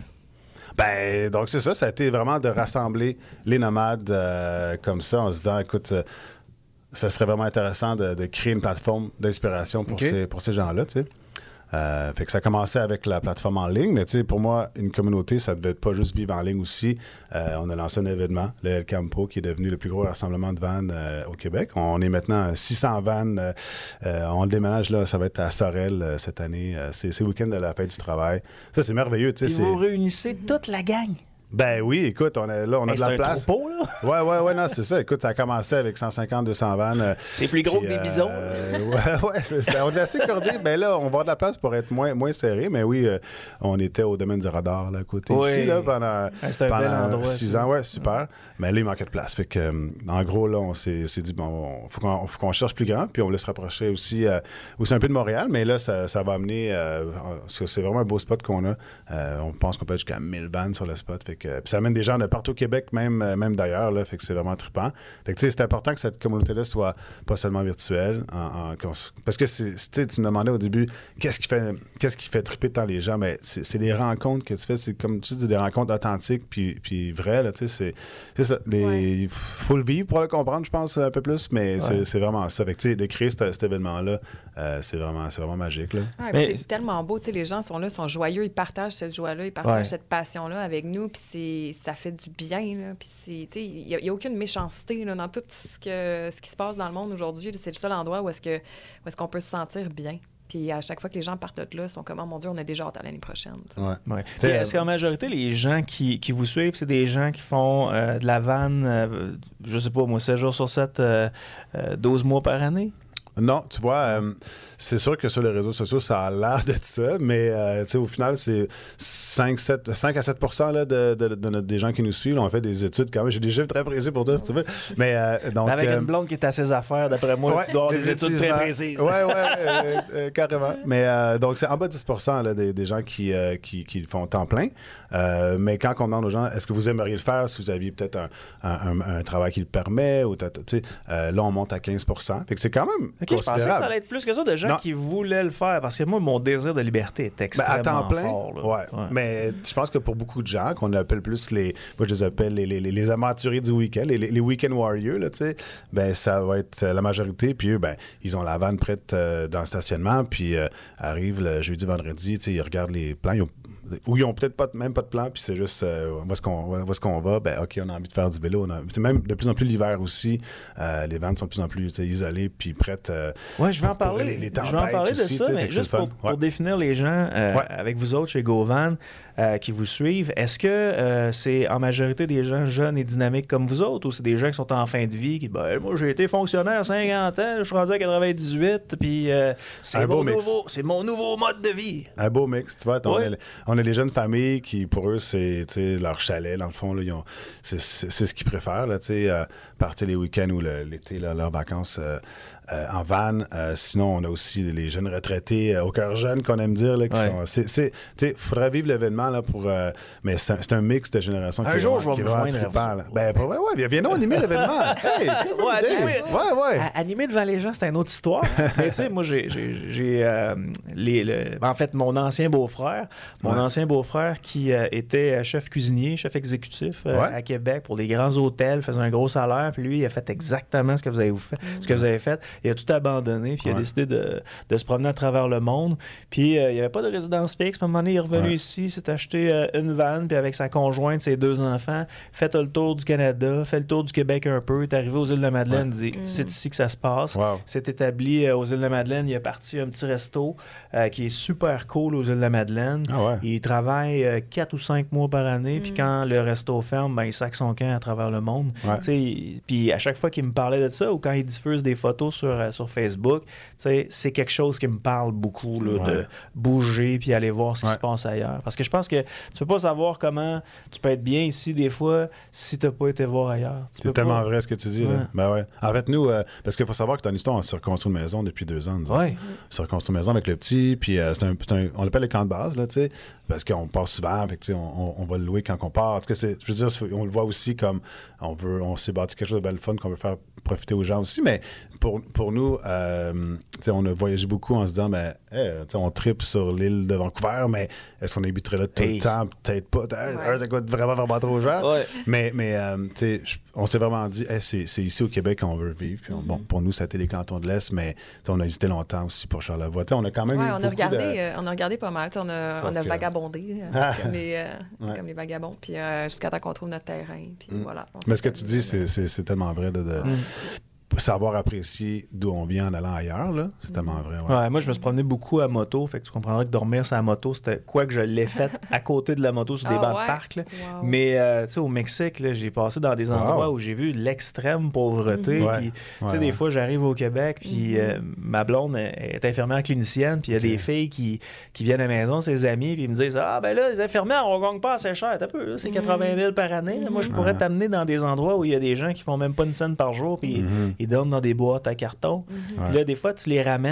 [SPEAKER 4] Ben donc c'est ça, ça a été vraiment de rassembler les nomades euh, comme ça en se disant, écoute, euh, ça serait vraiment intéressant de, de créer une plateforme d'inspiration pour, okay. ces, pour ces gens-là, tu sais. Euh, fait que ça a commencé avec la plateforme en ligne, mais tu sais, pour moi, une communauté, ça devait pas juste vivre en ligne aussi. Euh, on a lancé un événement, le El Campo, qui est devenu le plus gros rassemblement de vannes euh, au Québec. On est maintenant à six cents vannes. Euh, euh, on le déménage, là, ça va être à Sorel euh, cette année. Euh, c'est, c'est le week-end de la fête du travail. Ça, c'est merveilleux. Tu sais,
[SPEAKER 1] Et vous réunissez toute la gang?
[SPEAKER 4] Ben oui, écoute, on a, là, on a hey, de la place.
[SPEAKER 1] C'est un troupeau, là?
[SPEAKER 4] Ouais, ouais, ouais, non, c'est ça. Écoute, ça a commencé avec cent cinquante, deux cents vannes. Euh,
[SPEAKER 1] c'est plus gros puis, que des bisons.
[SPEAKER 4] Euh, ouais, ouais, c'est, on est assez cordé. Ben là, on va avoir de la place pour être moins, moins serré, mais oui, euh, on était au domaine du radar, là, à côté oui. ici, là, pendant,
[SPEAKER 1] ouais, c'est un
[SPEAKER 4] pendant
[SPEAKER 1] bel endroit,
[SPEAKER 4] six ans. Ouais, super. Ouais. Mais là, il manquait de place. Fait que, euh, en gros, là, on s'est, s'est dit, bon, il faut qu'on, faut qu'on cherche plus grand, puis on voulait se rapprocher aussi, euh, aussi un peu de Montréal, mais là, ça, ça va amener, euh, c'est vraiment un beau spot qu'on a. Euh, on pense qu'on peut être jusqu'à mille vannes sur le spot. Fait que, puis ça amène des gens de partout au Québec, même, même d'ailleurs, là, fait que c'est vraiment trippant. Fait que, tu sais, c'est important que cette communauté-là soit pas seulement virtuelle, en, en, parce que c'est, tu me demandais au début, qu'est-ce qui fait, qu'est-ce qui fait tripper tant les gens? Mais c'est, c'est les rencontres que tu fais, c'est comme tu dis, des rencontres authentiques puis, puis vraies, là, tu sais, c'est, c'est ça. Il ouais. faut le vivre pour le comprendre, je pense, un peu plus, mais ouais. c'est, c'est vraiment ça. Fait que, tu sais, de créer cet, cet événement-là, euh, c'est, vraiment, c'est vraiment magique, là.
[SPEAKER 3] Ouais,
[SPEAKER 1] mais...
[SPEAKER 3] C'est tellement beau, tu sais, les gens sont là, sont joyeux, ils partagent cette joie-là, ils partagent ouais. cette passion-là avec nous, puis ça fait du bien, là, puis il n'y a, a aucune méchanceté là, dans tout ce, que, ce qui se passe dans le monde aujourd'hui. Là, c'est le seul endroit où est-ce, que, où est-ce qu'on peut se sentir bien. Puis à chaque fois que les gens partent de là, ils sont comme « Oh mon Dieu, on a déjà hâte à l'année prochaine. »
[SPEAKER 1] Ouais. Ouais. Et est-ce qu'en majorité, les gens qui, qui vous suivent, c'est des gens qui font euh, de la vanne, euh, je sais pas moi, sept jours sur sept, euh, euh, douze mois par année?
[SPEAKER 4] Non, tu vois, euh, c'est sûr que sur les réseaux sociaux, ça a l'air de ça, mais euh, au final, c'est cinq à sept pour cent là, de, de, de, de des gens qui nous suivent. Là, on fait des études quand même. J'ai des chiffres très précis pour toi, si tu veux. Mais, euh, donc,
[SPEAKER 1] mais avec
[SPEAKER 4] euh,
[SPEAKER 1] une blonde qui est à ses affaires, d'après moi, ouais, tu dois avoir des études très précises.
[SPEAKER 4] Oui, oui, euh, euh, carrément. Mais euh, donc, c'est en bas de dix pour cent là, des, des gens qui, euh, qui, qui le font temps plein. Euh, mais quand on demande aux gens, est-ce que vous aimeriez le faire si vous aviez peut-être un, un, un, un travail qui le permet, ou euh, là, on monte à quinze pour cent. Fait que c'est quand même
[SPEAKER 1] okay, je pensais que ça allait être plus que ça de gens non. qui voulaient le faire, parce que moi, mon désir de liberté est extrêmement ben, à temps plein, fort. Là.
[SPEAKER 4] Ouais. Ouais. Mais je pense que pour beaucoup de gens, qu'on appelle plus les, moi je les appelle les, les, les, les aventuriers du week-end, les, les, les week-end warriors, là, tu sais, ben ça va être la majorité, puis eux, ben ils ont la vanne prête euh, dans le stationnement, puis euh, arrivent le jeudi, vendredi, tu sais, ils regardent les plans, ils ont, ou ils ont peut-être pas, même pas de plan, puis c'est juste euh, où est-ce qu'on, où est-ce qu'on va, ben ok, on a envie de faire du vélo, on a, même de plus en plus l'hiver aussi, euh, les vannes sont de plus en plus isolées, puis prêtes. Euh,
[SPEAKER 1] ouais, je vais en parler. Les, les je vais en parler de aussi, ça, mais juste pour, pour ouais. définir les gens euh, ouais. avec vous autres chez GoVan euh, qui vous suivent, est-ce que euh, c'est en majorité des gens jeunes et dynamiques comme vous autres, ou c'est des gens qui sont en fin de vie, qui ben moi j'ai été fonctionnaire à cinquante ans, je suis rendu à quatre-vingt-dix-huit, puis euh, c'est, mon nouveau, c'est mon nouveau mode de vie.
[SPEAKER 4] Un beau mix, tu vois, on, ouais. a, on a les jeunes familles qui, pour eux, c'est leur chalet, dans le fond, là, ils ont, c'est, c'est, c'est ce qu'ils préfèrent, là, euh, partir les week-ends ou le, l'été, là, leurs vacances euh, euh, en van. Euh, sinon, on a aussi les jeunes retraités euh, au cœur jeune, qu'on aime dire, là, qui ouais. sont... C'est, c'est, il faudrait vivre l'événement, là, pour... Euh, mais c'est un, c'est un mix de générations.
[SPEAKER 1] Un jour, je vais me joindre à vous.
[SPEAKER 4] Ben, ouais, ouais, viens donc animer l'événement. Hey,
[SPEAKER 1] ouais, animer, ouais, ouais. Animer devant les gens, c'est une autre histoire. Mais tu sais, moi, j'ai... j'ai, j'ai euh, les, le, en fait, mon ancien beau-frère, mon ouais. ancien beau-frère qui euh, était chef cuisinier, chef exécutif euh, ouais. à Québec pour des grands hôtels, faisait un gros salaire, puis lui, il a fait exactement ce que vous avez fait, mmh. ce que vous avez fait. Il a tout abandonné, puis il ouais. a décidé de, de se promener à travers le monde. Puis euh, il n'y avait pas de résidence fixe. À un moment donné, il est revenu ouais. ici, s'est acheté euh, une vanne, puis avec sa conjointe, ses deux enfants, fait le tour du Canada, fait le tour du Québec un peu, est arrivé aux îles de la Madeleine, ouais. dit mmh. c'est ici que ça se passe. Wow. S'est établi euh, aux îles de la Madeleine, il a parti un petit resto euh, qui est super cool aux îles de la Madeleine.
[SPEAKER 4] Ah ouais.
[SPEAKER 1] Il travaille euh, quatre ou cinq mois par année, mmh. puis quand le resto ferme, ben, il sac son camp à travers le monde. Ouais. Puis à chaque fois qu'il me parlait de ça, ou quand il diffuse des photos sur, euh, sur Facebook, c'est quelque chose qui me parle beaucoup, là, ouais. de bouger puis aller voir ce ouais. qui se passe ailleurs. Parce que je pense que tu peux pas savoir comment tu peux être bien ici des fois si tu n'as pas été voir ailleurs.
[SPEAKER 4] C'est tellement pas... vrai ce que tu dis. Ouais. Là. Ben ouais. En fait, nous, euh, parce qu'il faut savoir que ton histoire, on s'est reconstruit une maison depuis deux ans.
[SPEAKER 1] Ouais.
[SPEAKER 4] On s'est reconstruit une maison avec le petit, puis euh, c'est un, c'est un, on l'appelle le camp de base, là, tu sais, parce qu'on passe souvent, fait que, on, on, on va le louer quand on part. En tout cas, c'est, je veux dire, on le voit aussi comme on veut, on s'est bâti quelque chose de belle fun qu'on veut faire profiter aux gens aussi, mais pour, pour nous, euh, on a voyagé beaucoup en se disant, ben, hey, on tripe sur l'île de Vancouver, mais est-ce qu'on habiterait là tout hey. le temps? Peut-être pas. Ouais. Ça coûte vraiment, vraiment trop cher. Ouais. Mais, mais euh, on s'est vraiment dit, hey, c'est, c'est ici au Québec qu'on veut vivre. Puis on, mm-hmm. bon, pour nous, ça a été les cantons de l'Est, mais on a hésité longtemps aussi pour Charlevoix. T'sais, on a quand même.
[SPEAKER 3] Ouais, on, a regardé,
[SPEAKER 4] de...
[SPEAKER 3] euh, on a regardé pas mal. On a, on a que... vagabondé euh, comme, les, euh, ouais. comme les vagabonds. Puis euh, jusqu'à temps qu'on trouve notre terrain. Puis mm. voilà.
[SPEAKER 4] Mais ce que tu dis, c'est, c'est, c'est tellement vrai de. de... Mm. savoir apprécier d'où on vient en allant ailleurs, là, c'est tellement vrai. Ouais.
[SPEAKER 1] Ouais, moi, je me suis promené beaucoup à moto, fait que tu comprendras que dormir sur la moto, c'était quoi que je l'ai fait à côté de la moto sur des ah, bancs ouais. de parc. Là. Wow. Mais euh, tu sais, au Mexique, là, j'ai passé dans des endroits wow. où j'ai vu l'extrême pauvreté. Mm-hmm. Puis, tu sais, ouais, des ouais. fois, j'arrive au Québec, puis mm-hmm. euh, ma blonde est infirmière clinicienne, puis il y a okay. des filles qui, qui viennent à la maison, ses amis, puis ils me disent « Ah, ben là, les infirmières, on gagne pas assez cher. T'as peu, là, c'est quatre-vingt mille par année. Mm-hmm. Moi, je pourrais ouais. t'amener dans des endroits où il y a des gens qui font même pas une scène par jour, puis mm-hmm. ils dorment dans des boîtes à carton. Mm-hmm. Puis là, des fois, tu les ramènes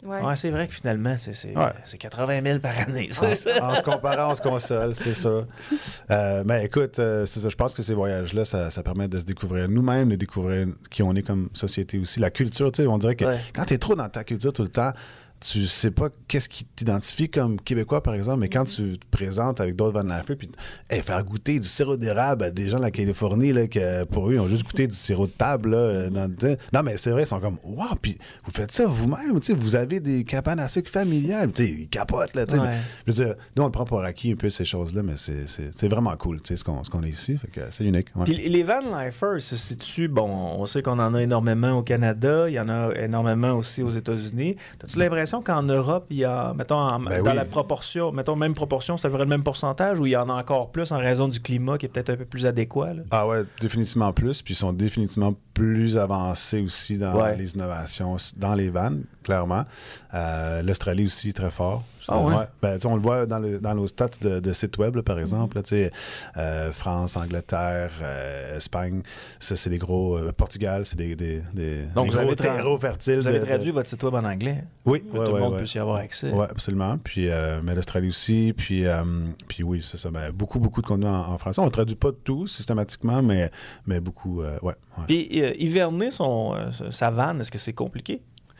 [SPEAKER 3] Ouais.
[SPEAKER 1] Ouais, c'est vrai que finalement, c'est, c'est,
[SPEAKER 4] Ouais.
[SPEAKER 1] c'est quatre-vingt mille par année. ça.
[SPEAKER 4] En, en se comparant, on se console, c'est ça. Euh, mais écoute, euh, c'est ça, je pense que ces voyages-là, ça, ça permet de se découvrir nous-mêmes, de découvrir qui on est comme société aussi. La culture, tu sais, on dirait que
[SPEAKER 1] Ouais.
[SPEAKER 4] quand tu es trop dans ta culture tout le temps, tu sais pas qu'est-ce qui t'identifie comme Québécois, par exemple, mais quand tu te présentes avec d'autres Van Lifer, puis hey, faire goûter du sirop d'érable à des gens de la Californie, là, que pour eux, ils ont juste goûté du sirop de table. Là, dans, non, mais c'est vrai, ils sont comme, wow, puis vous faites ça vous-même, tu sais, vous avez des cabanes à sucre familiales, tu sais, ils capotent, là, tu sais.
[SPEAKER 1] Ouais.
[SPEAKER 4] mais, je veux dire, nous, on le prend pour acquis un peu ces choses-là, mais c'est, c'est, c'est vraiment cool, tu sais, ce qu'on, ce qu'on a ici, fait que c'est unique. Ouais.
[SPEAKER 1] Puis les Van Lifer se situent, bon, on sait qu'on en a énormément au Canada, il y en a énormément aussi aux États-Unis. As-tu l'impression qu'en Europe, il y a, mettons, en-
[SPEAKER 4] Ben
[SPEAKER 1] dans
[SPEAKER 4] oui.
[SPEAKER 1] la proportion, mettons, même proportion, c'est à peu près le même pourcentage ou il y en a encore plus en raison du climat qui est peut-être un peu plus adéquat? Là?
[SPEAKER 4] Ah ouais, définitivement plus. Puis ils sont définitivement plus avancés aussi dans
[SPEAKER 1] Ouais.
[SPEAKER 4] les innovations, dans les vannes, clairement. Euh, L'Australie aussi, très fort.
[SPEAKER 1] Ah ouais?
[SPEAKER 4] Ben, tu sais, on le voit dans, le, dans nos stats de, de sites web, là, par exemple. Là, tu sais, euh, France, Angleterre, euh, Espagne, ça, c'est des gros... euh, Portugal, c'est des, des, des,
[SPEAKER 1] Donc,
[SPEAKER 4] des
[SPEAKER 1] vous
[SPEAKER 4] gros
[SPEAKER 1] avez tra-
[SPEAKER 4] terreaux fertiles.
[SPEAKER 1] Vous avez
[SPEAKER 4] de-
[SPEAKER 1] traduit
[SPEAKER 4] de-
[SPEAKER 1] votre site web en anglais.
[SPEAKER 4] Oui,
[SPEAKER 1] Que
[SPEAKER 4] ouais,
[SPEAKER 1] tout le
[SPEAKER 4] ouais,
[SPEAKER 1] monde
[SPEAKER 4] ouais.
[SPEAKER 1] puisse y avoir accès.
[SPEAKER 4] Oui, absolument. Puis, euh, mais l'Australie aussi. Puis, euh, puis oui, c'est ça. Ben, beaucoup, beaucoup de contenu en, en français. On ne traduit pas tout systématiquement, mais, mais beaucoup, euh, ouais. ouais.
[SPEAKER 1] Puis euh, hiverner son, euh, sa vanne, est-ce que c'est compliqué?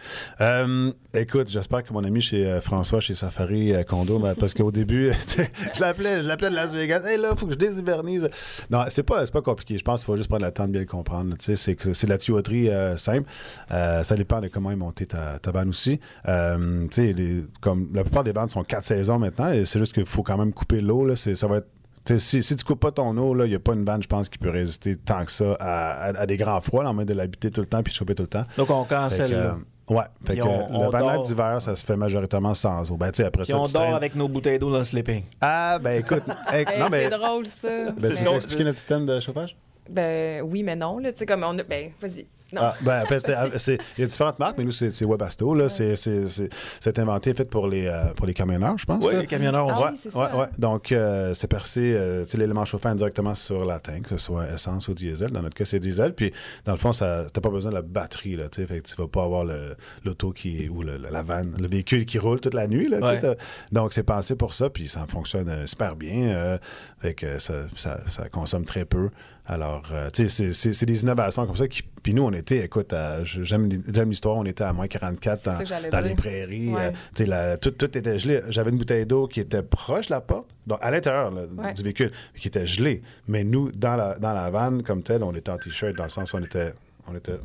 [SPEAKER 4] Euh, écoute, j'espère que mon ami chez euh, François, chez Safari euh, Condo, ben, parce qu'au début, je l'appelais, je l'appelais de Las Vegas. Hey là, il faut que je déshibernise. Non, c'est pas, c'est pas compliqué. Je pense qu'il faut juste prendre le temps de bien le comprendre. Tu sais, c'est, que- c'est de la tuyauterie euh, simple. Euh, ça dépend de comment est montée ta, ta vanne aussi. Euh, tu sais, les- comme la plupart des bandes sont quatre saisons maintenant, et c'est juste qu'il faut quand même couper l'eau. Là, c'est, ça va être T'sais, si, si tu coupes pas ton eau, il n'y a pas une vanne, je pense, qui peut résister tant que ça à, à- à des grands froids, là, en moins de l'habiter tout le temps puis de chauffer tout le temps.
[SPEAKER 1] Donc, on
[SPEAKER 4] Fait
[SPEAKER 1] cancelle
[SPEAKER 4] que,
[SPEAKER 1] là.
[SPEAKER 4] euh, ouais, fait
[SPEAKER 1] Puis
[SPEAKER 4] que
[SPEAKER 1] on- on
[SPEAKER 4] le van life
[SPEAKER 1] dort.
[SPEAKER 4] d'hiver, ça se fait majoritairement sans eau. Ben, tu sais, après
[SPEAKER 1] Puis
[SPEAKER 4] ça,
[SPEAKER 1] on
[SPEAKER 4] tu
[SPEAKER 1] dort
[SPEAKER 4] traînes-
[SPEAKER 1] avec nos bouteilles d'eau dans le sleeping.
[SPEAKER 4] Ah, ben écoute, hey,
[SPEAKER 3] Hey,
[SPEAKER 4] non, mais.
[SPEAKER 3] C'est drôle, ça.
[SPEAKER 4] Ben,
[SPEAKER 3] Mais-
[SPEAKER 4] tu
[SPEAKER 1] c'est
[SPEAKER 4] peux
[SPEAKER 1] drôle.
[SPEAKER 4] expliquer notre système de chauffage?
[SPEAKER 3] Ben oui, mais non. Là, tu sais, comme on a... Ben, vas-y. Non.
[SPEAKER 4] Ah, ben, en fait, c'est- c'est- il y a différentes marques, mais nous, c'est, c'est Webasto. Là, c'est, c'est, c'est, c'est inventé, fait pour les, euh, pour les camionneurs, je pense.
[SPEAKER 1] Oui,
[SPEAKER 4] là.
[SPEAKER 1] les camionneurs, on
[SPEAKER 3] Ah
[SPEAKER 1] voit.
[SPEAKER 3] oui, c'est
[SPEAKER 4] Ouais,
[SPEAKER 3] ça.
[SPEAKER 4] ouais. Donc, euh, c'est percé, euh, tu sais, l'élément chauffant indirectement sur la tank, que ce soit essence ou diesel. Dans notre cas, c'est diesel. Puis, dans le fond, ça, t'as pas besoin de la batterie, là, tu sais. Fait que tu vas pas avoir le, l'auto qui, ou le, la vanne, le véhicule qui roule toute la nuit, là, tu sais,
[SPEAKER 1] Ouais.
[SPEAKER 4] t'as- Donc, c'est pensé pour ça, puis ça fonctionne euh, super bien. euh, fait que ça, ça, ça consomme très peu. Alors, euh, tu sais, c'est, c'est, c'est des innovations comme ça. Qui, puis nous, on était, écoute, à- j'aime, j'aime l'histoire, on était à moins quarante-quatre
[SPEAKER 3] C'est
[SPEAKER 4] dans,
[SPEAKER 3] ça que j'allais
[SPEAKER 4] dans
[SPEAKER 3] dire.
[SPEAKER 4] les prairies.
[SPEAKER 3] Ouais.
[SPEAKER 4] euh, tu sais, la- tout, tout était gelé. J'avais une bouteille d'eau qui était proche de la porte, donc à l'intérieur là,
[SPEAKER 3] Ouais.
[SPEAKER 4] du véhicule, qui était gelée. Mais nous, dans la, dans la vanne, comme tel, on était en T-shirt, dans le sens où on était... On était...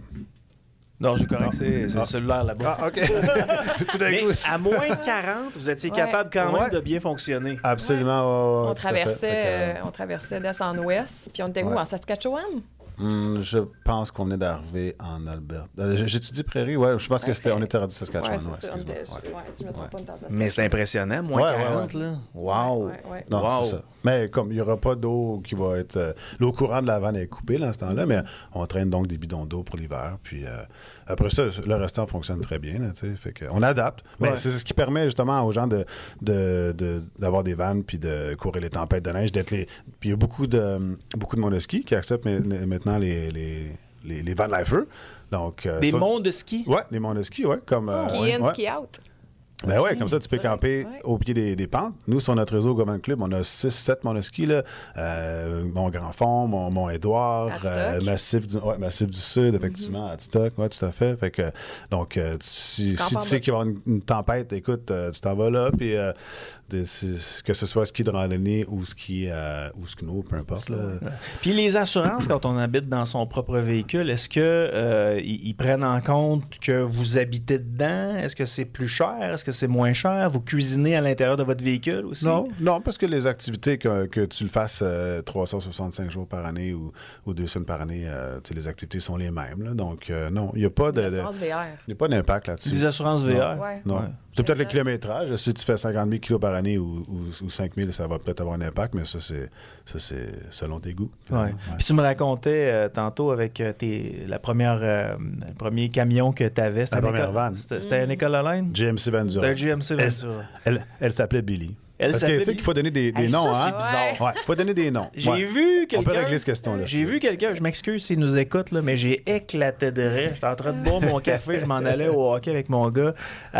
[SPEAKER 1] Non, j'ai correct, c'est, c'est
[SPEAKER 4] Ah.
[SPEAKER 1] le cellulaire là-bas.
[SPEAKER 4] Ah, OK. Tout d'un
[SPEAKER 1] Mais
[SPEAKER 4] coup...
[SPEAKER 1] à moins quarante, vous étiez
[SPEAKER 3] Ouais.
[SPEAKER 1] capable quand même
[SPEAKER 4] Ouais.
[SPEAKER 1] de bien fonctionner.
[SPEAKER 4] Absolument, ouais, ouais,
[SPEAKER 3] On
[SPEAKER 4] tout à fait.
[SPEAKER 3] traversait,
[SPEAKER 4] Fait que,
[SPEAKER 3] euh, on traversait d'est en ouest, puis on était où?
[SPEAKER 4] Ouais.
[SPEAKER 3] En Saskatchewan?
[SPEAKER 4] hum, je pense qu'on venait d'arriver en Alberta. Euh, j'ai- J'étudie Prairie, ouais. Je pense que c'était...
[SPEAKER 3] Ok.
[SPEAKER 4] On était rendu
[SPEAKER 3] Ouais,
[SPEAKER 4] Saskatchewan,
[SPEAKER 3] c'est
[SPEAKER 4] ouais,
[SPEAKER 3] ça. On était,
[SPEAKER 4] excuse-moi, ouais.
[SPEAKER 3] ouais, si je me trompe
[SPEAKER 4] Ouais.
[SPEAKER 3] pas, on était en Saskatchewan.
[SPEAKER 1] Mais c'est impressionnant, moins
[SPEAKER 4] Ouais, ouais,
[SPEAKER 1] quarante, là. Wow!
[SPEAKER 3] Ouais, ouais, ouais.
[SPEAKER 4] Non,
[SPEAKER 1] Wow.
[SPEAKER 4] c'est ça. Mais comme il n'y aura pas d'eau qui va être... euh, l'eau courante de la vanne est coupée là, à ce temps-là, mais on traîne donc des bidons d'eau pour l'hiver. Puis euh, après ça, le restant fonctionne très bien. Là, tu sais, fait que on adapte. Mais
[SPEAKER 1] Ouais.
[SPEAKER 4] c'est ce qui permet justement aux gens de, de, de- d'avoir des vannes puis de courir les tempêtes de neige. D'être les... Puis il y a beaucoup de, beaucoup de monoskis qui acceptent ma- maintenant les, les, les, les van lifers. Donc, euh,
[SPEAKER 1] Des
[SPEAKER 4] ça-
[SPEAKER 1] monts de ski?
[SPEAKER 4] Ouais, les monoskis, ouais. Comme, euh,
[SPEAKER 3] Ski
[SPEAKER 4] ouais,
[SPEAKER 3] in,
[SPEAKER 4] ouais.
[SPEAKER 3] ski out.
[SPEAKER 4] Ben ouais, comme ça, tu peux
[SPEAKER 3] C'est vrai,
[SPEAKER 4] camper
[SPEAKER 3] ouais.
[SPEAKER 4] au pied des, des pentes. Nous, sur notre réseau Government Club, on a six sept monoskis, là. Euh, Mont Grand Fond, Mont, Mont Édouard,
[SPEAKER 3] Adstock.
[SPEAKER 4] euh, Massif, du, ouais, Massif du Sud, effectivement, Adstock, ouais, tout à fait. Fait que, donc, euh, si,
[SPEAKER 3] campes
[SPEAKER 4] si
[SPEAKER 3] en
[SPEAKER 4] tu sais
[SPEAKER 3] bas.
[SPEAKER 4] qu'il va y avoir une, une tempête, écoute, euh, tu t'en vas là, puis euh, des- c'est- que ce soit ski de randonnée ou ski euh, ou snow, peu importe, là.
[SPEAKER 1] Puis les assurances, quand on habite dans son propre véhicule, est-ce que euh, ils, ils prennent en compte que vous habitez dedans? Est-ce que c'est plus cher? Est-ce que c'est moins cher? Vous cuisinez à l'intérieur de votre véhicule aussi?
[SPEAKER 4] Non, non, parce que les activités, que, que tu le fasses euh, trois cent soixante-cinq jours par année ou, ou deux semaines par année, euh, tu sais, les activités sont les mêmes. Là. Donc, euh, non, il n'y a pas de, de-
[SPEAKER 3] L'assurance V R.
[SPEAKER 4] il y a pas d'impact là-dessus.
[SPEAKER 1] Des assurances V R?
[SPEAKER 3] Ouais.
[SPEAKER 4] Non.
[SPEAKER 1] Ouais.
[SPEAKER 4] C'est peut-être le
[SPEAKER 3] Exact.
[SPEAKER 4] kilométrage. Si tu fais cinquante mille kilos par année ou, ou, ou cinq mille, ça va peut-être avoir un impact, mais ça, c'est, ça, c'est selon tes goûts.
[SPEAKER 1] Ouais.
[SPEAKER 4] Ouais.
[SPEAKER 1] Puis tu me racontais euh, tantôt avec euh, tes, la première, euh, le premier camion que tu avais.
[SPEAKER 4] La première vanne.
[SPEAKER 1] C'était, c'était une école à laine?
[SPEAKER 4] G M C Vandura.
[SPEAKER 1] C'était un G M C
[SPEAKER 4] Elle,
[SPEAKER 1] Ventura.
[SPEAKER 4] elle, elle s'appelait Billy.
[SPEAKER 1] Elle
[SPEAKER 4] Parce que tu sais qu'il faut donner des, des
[SPEAKER 1] Hey,
[SPEAKER 4] noms,
[SPEAKER 1] ça,
[SPEAKER 4] hein?
[SPEAKER 1] c'est bizarre.
[SPEAKER 4] Ouais, faut donner des noms.
[SPEAKER 1] J'ai
[SPEAKER 4] Ouais.
[SPEAKER 1] vu quelqu'un...
[SPEAKER 4] On peut régler cette question-là.
[SPEAKER 1] J'ai vu quelqu'un, je m'excuse s'il nous écoute, là, mais j'ai éclaté de rire. J'étais en train de boire mon café, je m'en allais au hockey avec mon gars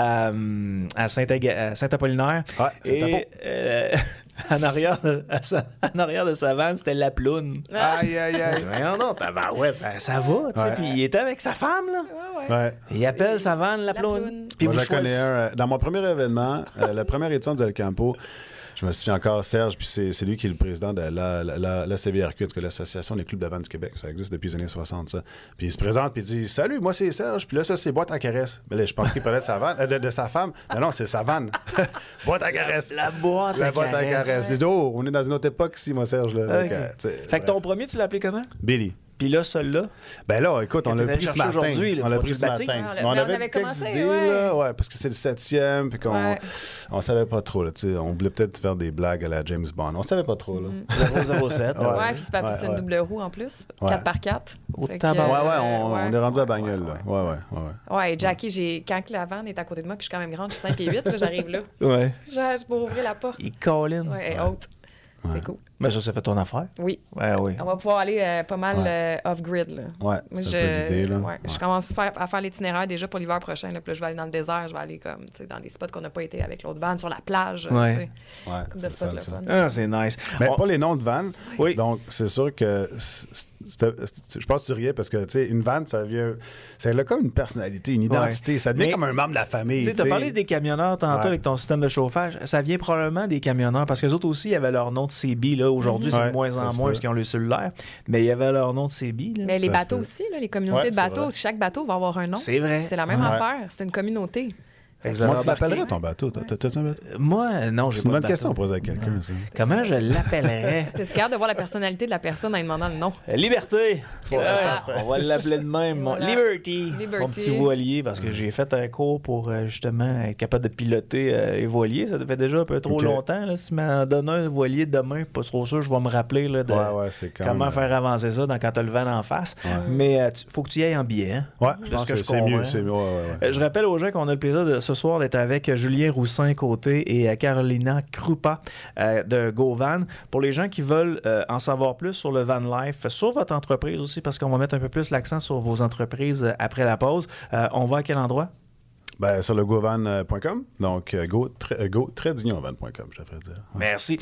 [SPEAKER 1] euh, à Saint-Aga- à Saint-Apollinaire.
[SPEAKER 4] Ouais, c'est
[SPEAKER 1] Et euh, en, arrière de, à sa- en arrière de sa vanne, c'était la ploune.
[SPEAKER 4] Aïe, aïe,
[SPEAKER 1] Je
[SPEAKER 4] aïe.
[SPEAKER 1] dis, voyons donc, tabarouette, ça, ça va, tu sais.
[SPEAKER 4] Ouais.
[SPEAKER 1] Puis il était avec sa femme, là.
[SPEAKER 3] Ouais, ouais.
[SPEAKER 4] Ouais.
[SPEAKER 1] Il appelle sa vanne la
[SPEAKER 3] La
[SPEAKER 1] ploune.
[SPEAKER 3] ploune.
[SPEAKER 1] Puis
[SPEAKER 4] Moi,
[SPEAKER 1] vous
[SPEAKER 4] je connais
[SPEAKER 1] choisissez-
[SPEAKER 4] un. euh, Dans mon premier événement, euh, la première édition du El Campo, je me souviens encore, Serge, puis c'est, c'est lui qui est le président de la, la, la, la C V R Q, en tout cas, l'Association des clubs de vannes du Québec. Ça existe depuis les années soixante, ça. Puis il se présente, puis il dit « Salut, moi c'est Serge, puis là, ça, c'est boîte à caresse. » Mais là, je pense qu'il parlait de sa vanne, euh, de, de sa femme. Non, non, c'est sa vanne. Boîte à caresse.
[SPEAKER 1] La boîte
[SPEAKER 4] La
[SPEAKER 1] à
[SPEAKER 4] boîte à
[SPEAKER 1] caresse.
[SPEAKER 4] caresse. Il dit « Oh, on est dans une autre époque ici, moi, Serge. » Là.
[SPEAKER 1] Ok.
[SPEAKER 4] Donc, euh, tu sais,
[SPEAKER 1] Fait que ton
[SPEAKER 4] bref.
[SPEAKER 1] premier, tu l'as appelé comment?
[SPEAKER 4] Billy.
[SPEAKER 1] Puis là, celui-là?
[SPEAKER 4] Ben là, écoute, on
[SPEAKER 1] Que
[SPEAKER 4] l'a
[SPEAKER 1] t'es allé
[SPEAKER 4] pris ce
[SPEAKER 1] chercher
[SPEAKER 4] matin.
[SPEAKER 1] aujourd'hui, là,
[SPEAKER 4] On l'a
[SPEAKER 1] faut que
[SPEAKER 4] pris
[SPEAKER 1] tu
[SPEAKER 4] ce
[SPEAKER 1] le
[SPEAKER 4] matin.
[SPEAKER 1] baptises.
[SPEAKER 3] Ah,
[SPEAKER 4] on
[SPEAKER 3] mais on
[SPEAKER 4] avait
[SPEAKER 3] avait
[SPEAKER 4] quelques
[SPEAKER 3] commencé,
[SPEAKER 4] idées,
[SPEAKER 3] ouais.
[SPEAKER 4] là, ouais, parce que c'est le septième, puis qu'on
[SPEAKER 3] Ouais.
[SPEAKER 4] on savait pas trop, là, tu sais, on voulait peut-être faire des blagues à la James Bond. On savait pas trop, là.
[SPEAKER 1] zéro zéro sept.
[SPEAKER 4] Ouais.
[SPEAKER 3] Ouais, puis c'est pas
[SPEAKER 4] Ouais,
[SPEAKER 3] c'est une
[SPEAKER 4] ouais.
[SPEAKER 3] double roue en plus,
[SPEAKER 4] Ouais.
[SPEAKER 3] quatre par quatre.
[SPEAKER 1] Au
[SPEAKER 3] Fait que,
[SPEAKER 1] tabac.
[SPEAKER 4] Ouais,
[SPEAKER 3] euh,
[SPEAKER 4] ouais, on,
[SPEAKER 3] ouais.
[SPEAKER 4] on est rendu à bagnole,
[SPEAKER 3] Ouais,
[SPEAKER 4] là.
[SPEAKER 3] ouais.
[SPEAKER 4] Ouais, ouais, ouais. ouais.
[SPEAKER 3] Ouais, Jackie, j'ai... quand la vanne est à côté de moi, puis je suis quand même grande, je suis cinq pieds huit, là, j'arrive là.
[SPEAKER 1] Ouais.
[SPEAKER 3] Je je peux ouvrir la porte.
[SPEAKER 1] Il colline.
[SPEAKER 3] Ouais, elle est haute.
[SPEAKER 4] Ouais.
[SPEAKER 3] C'est cool.
[SPEAKER 1] Mais ça, ça fait ton affaire.
[SPEAKER 3] Oui.
[SPEAKER 1] Ouais, oui.
[SPEAKER 3] On va pouvoir aller euh, pas mal
[SPEAKER 4] Ouais.
[SPEAKER 3] euh, off-grid, là.
[SPEAKER 4] Ouais,
[SPEAKER 3] Moi,
[SPEAKER 4] c'est un peu l'idée, là.
[SPEAKER 3] ouais,
[SPEAKER 4] Ouais.
[SPEAKER 3] Je commence à faire, à faire l'itinéraire déjà pour l'hiver prochain. Là, puis là, je vais aller dans le désert, je vais aller comme, tu sais, dans des spots qu'on n'a pas été avec l'autre van, sur la plage.
[SPEAKER 1] Ouais.
[SPEAKER 3] tu sais.
[SPEAKER 4] Ouais,
[SPEAKER 3] Comme
[SPEAKER 4] c'est
[SPEAKER 3] de spots,
[SPEAKER 4] fun,
[SPEAKER 3] le
[SPEAKER 4] ça.
[SPEAKER 3] fun.
[SPEAKER 1] Ah, c'est nice.
[SPEAKER 4] Mais
[SPEAKER 1] On-
[SPEAKER 4] pas les noms de vannes.
[SPEAKER 1] Oui.
[SPEAKER 4] Donc, c'est sûr que c'était- je pense que tu riais parce que, tu sais, une vanne, ça vient. Ça a comme une personnalité, une identité. Ça devient
[SPEAKER 1] Mais-
[SPEAKER 4] comme un membre de la famille.
[SPEAKER 1] Tu sais, t'as parlé des camionneurs tantôt
[SPEAKER 4] Ouais.
[SPEAKER 1] avec ton système de chauffage. Ça vient probablement des camionneurs parce que les autres aussi, ils avaient leur nom de C B. Là. Aujourd'hui, c'est
[SPEAKER 4] Ouais,
[SPEAKER 1] de moins
[SPEAKER 4] ça
[SPEAKER 1] en
[SPEAKER 4] se
[SPEAKER 1] moins
[SPEAKER 4] peut.
[SPEAKER 1] parce qu'ils ont le cellulaire. Mais il y avait leur nom de C B. Là.
[SPEAKER 3] Mais les
[SPEAKER 4] Ça se
[SPEAKER 3] bateaux
[SPEAKER 4] peut.
[SPEAKER 3] aussi, là, les communautés
[SPEAKER 4] Ouais,
[SPEAKER 3] de
[SPEAKER 4] c'est
[SPEAKER 3] bateaux,
[SPEAKER 4] vrai.
[SPEAKER 3] chaque bateau va avoir un nom.
[SPEAKER 1] C'est vrai.
[SPEAKER 3] C'est la même
[SPEAKER 4] Ouais.
[SPEAKER 3] affaire. C'est une communauté.
[SPEAKER 1] Fait que vous
[SPEAKER 4] Comment
[SPEAKER 1] avez
[SPEAKER 4] tu
[SPEAKER 1] embarqué-
[SPEAKER 4] l'appellerais ton bateau? T'as- T'as-tu un bateau?
[SPEAKER 1] Moi, non, j'ai
[SPEAKER 4] C'est une
[SPEAKER 1] pas
[SPEAKER 4] bonne
[SPEAKER 1] de
[SPEAKER 4] question à
[SPEAKER 1] bateau.
[SPEAKER 4] poser à quelqu'un, ça.
[SPEAKER 1] Comment je l'appellerais?
[SPEAKER 3] T'es capable de voir la personnalité de la personne en lui demandant le nom.
[SPEAKER 1] Liberté!
[SPEAKER 3] Voilà.
[SPEAKER 1] Ouais, on va l'appeler de même. mon-
[SPEAKER 3] Voilà.
[SPEAKER 1] Liberty!
[SPEAKER 3] Liberty.
[SPEAKER 1] Mon petit voilier, parce que j'ai fait un cours pour euh, justement être capable de piloter euh, les voiliers. Ça fait déjà un peu trop
[SPEAKER 4] Ok.
[SPEAKER 1] longtemps. Là. Si tu m'en donnes un voilier demain, pas trop sûr, je vais me rappeler là, de
[SPEAKER 4] Ouais, ouais, c'est quand
[SPEAKER 1] comment
[SPEAKER 4] même,
[SPEAKER 1] faire avancer ça dans, quand tu as le vent en face.
[SPEAKER 4] Ouais.
[SPEAKER 1] Mais il faut que tu y ailles en billet. Hein?
[SPEAKER 4] Ouais,
[SPEAKER 1] De
[SPEAKER 4] je
[SPEAKER 1] ce
[SPEAKER 4] pense
[SPEAKER 1] que
[SPEAKER 4] que
[SPEAKER 1] je
[SPEAKER 4] c'est mieux.
[SPEAKER 1] comprends.
[SPEAKER 4] C'est mieux, ouais, ouais, ouais.
[SPEAKER 1] Euh, Je rappelle aux gens qu'on a le plaisir de, ce soir d'être avec Julien Roussin-Côté et euh, Carolina Krupa euh, de GoVan. Pour les gens qui veulent euh, en savoir plus sur le van life, sur votre entreprise aussi, parce qu'on va mettre un peu plus l'accent sur vos entreprises euh, après la pause, euh, on va à quel endroit?
[SPEAKER 4] Ben, sur le govan point com. Donc, euh, go, tra- euh, go trait d'union van point com, je devrais dire. Ouais.
[SPEAKER 1] Merci.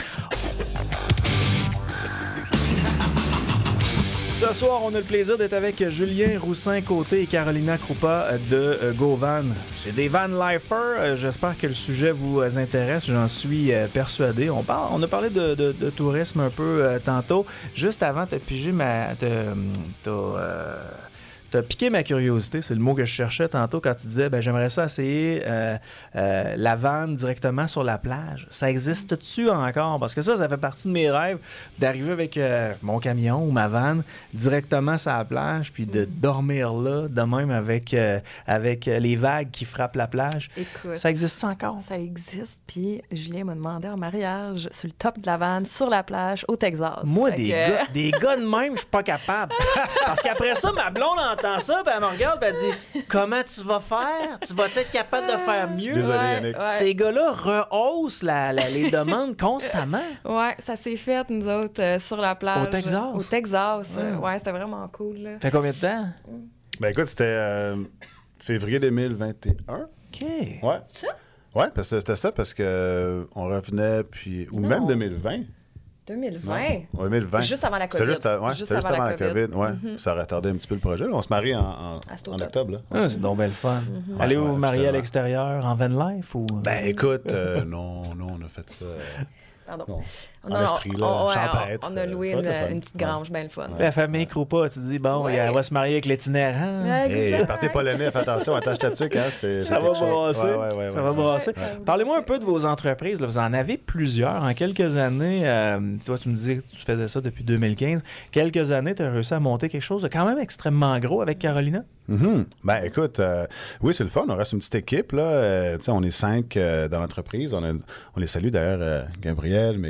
[SPEAKER 1] Ce soir, on a le plaisir d'être avec Julien Roussin-Côté et Carolina Krupa de euh, GoVan. C'est des van lifers. Euh, J'espère que le sujet vous euh, intéresse. J'en suis euh, persuadé. On, parle, on a parlé de, de- de tourisme un peu euh, tantôt. Juste avant, t'as pigé ma... T'as, t'as, euh, t'as piqué ma curiosité. C'est le mot que je cherchais tantôt quand tu disais ben, j'aimerais ça essayer euh, euh, la vanne directement sur la plage. Ça existe-tu encore? Parce que ça, ça fait partie de mes rêves d'arriver avec euh, mon camion ou ma vanne directement sur la plage puis de dormir là, de même avec, euh, avec les vagues qui frappent la plage.
[SPEAKER 3] Écoute.
[SPEAKER 1] Ça existe encore?
[SPEAKER 3] Ça existe, puis Julien m'a demandé en mariage sur le top de la vanne, sur la plage, au Texas.
[SPEAKER 1] Moi,
[SPEAKER 3] Fait
[SPEAKER 1] des,
[SPEAKER 3] que-
[SPEAKER 1] gars, des gars de même, je suis pas capable. Parce qu'après ça, ma blonde entend ça, puis elle me regarde, puis elle dit « Comment tu vas faire? Tu vas être capable de faire mieux? »
[SPEAKER 4] Désolé,
[SPEAKER 3] Ouais,
[SPEAKER 4] Yannick.
[SPEAKER 3] ouais.
[SPEAKER 1] Ces gars-là rehaussent la- la- les demandes constamment.
[SPEAKER 3] Ouais, ça s'est fait, nous autres, euh, sur la plage.
[SPEAKER 1] Au Texas?
[SPEAKER 3] Au Texas.
[SPEAKER 1] Ouais.
[SPEAKER 3] euh, Ouais, c'était vraiment cool. Là.
[SPEAKER 1] Fait combien de temps?
[SPEAKER 4] Ben, écoute, c'était euh, février deux mille vingt et un.
[SPEAKER 1] OK.
[SPEAKER 4] Ouais. Ouais, parce que c'était ça, parce que euh, on revenait, puis. Ou
[SPEAKER 3] Non.
[SPEAKER 4] même deux mille vingt.
[SPEAKER 3] deux mille
[SPEAKER 4] Non?
[SPEAKER 3] vingt.
[SPEAKER 4] Ouais, deux mille vingt.
[SPEAKER 3] Juste avant la
[SPEAKER 4] C'est
[SPEAKER 3] COVID.
[SPEAKER 4] juste, à- ouais,
[SPEAKER 3] Juste
[SPEAKER 4] c'est juste
[SPEAKER 3] avant
[SPEAKER 4] avant,
[SPEAKER 3] la
[SPEAKER 4] la
[SPEAKER 3] COVID.
[SPEAKER 4] COVID. Ouais.
[SPEAKER 3] Mhm.
[SPEAKER 4] Ça a retardé un petit peu le projet. Là, on se marie en, en,
[SPEAKER 3] À cet
[SPEAKER 4] en
[SPEAKER 3] automne.
[SPEAKER 4] octobre. Là.
[SPEAKER 1] Ah, c'est donc belle fun.
[SPEAKER 3] Mm-hmm.
[SPEAKER 1] Allez-vous
[SPEAKER 4] Ouais,
[SPEAKER 1] vous marier à
[SPEAKER 4] absolument.
[SPEAKER 1] l'extérieur en van life ou...
[SPEAKER 4] Ben écoute, euh, non, non, on a fait ça. euh,
[SPEAKER 3] Pardon.
[SPEAKER 4] non.
[SPEAKER 3] On
[SPEAKER 4] En
[SPEAKER 3] a,
[SPEAKER 4] Estrie, là,
[SPEAKER 3] on- ouais,
[SPEAKER 4] champêtre,
[SPEAKER 3] on- on a
[SPEAKER 4] euh,
[SPEAKER 3] loué
[SPEAKER 4] ça va
[SPEAKER 3] une,
[SPEAKER 4] être le fun.
[SPEAKER 3] une petite
[SPEAKER 4] Ouais.
[SPEAKER 3] grange, bien le fun.
[SPEAKER 1] La famille Krupa, tu te dis, bon,
[SPEAKER 3] Ouais.
[SPEAKER 1] elle va se marier avec l'itinérant.
[SPEAKER 3] Ouais,
[SPEAKER 4] Hey,
[SPEAKER 3] exact.
[SPEAKER 4] partez polonais, fais attention, attache ta tuque, hein. C'est,
[SPEAKER 1] Ça
[SPEAKER 4] c'est
[SPEAKER 1] va
[SPEAKER 4] quelque chose.
[SPEAKER 1] brasser.
[SPEAKER 4] Ouais, ouais, ouais,
[SPEAKER 1] ça
[SPEAKER 4] ouais.
[SPEAKER 1] va brasser.
[SPEAKER 3] Ouais, ça-
[SPEAKER 1] Parlez-moi un peu de vos entreprises. là. Vous en avez plusieurs. En quelques années, euh, toi, tu me disais que tu faisais ça depuis deux mille quinze. Quelques années, tu as réussi à monter quelque chose de quand même extrêmement gros avec Carolina.
[SPEAKER 4] Mhm. Ben écoute, euh, oui, c'est le fun. On reste une petite équipe. Là. Euh, tu sais, on est cinq euh, dans l'entreprise. On, a- on les salue d'ailleurs, euh, Gabriel, Megan,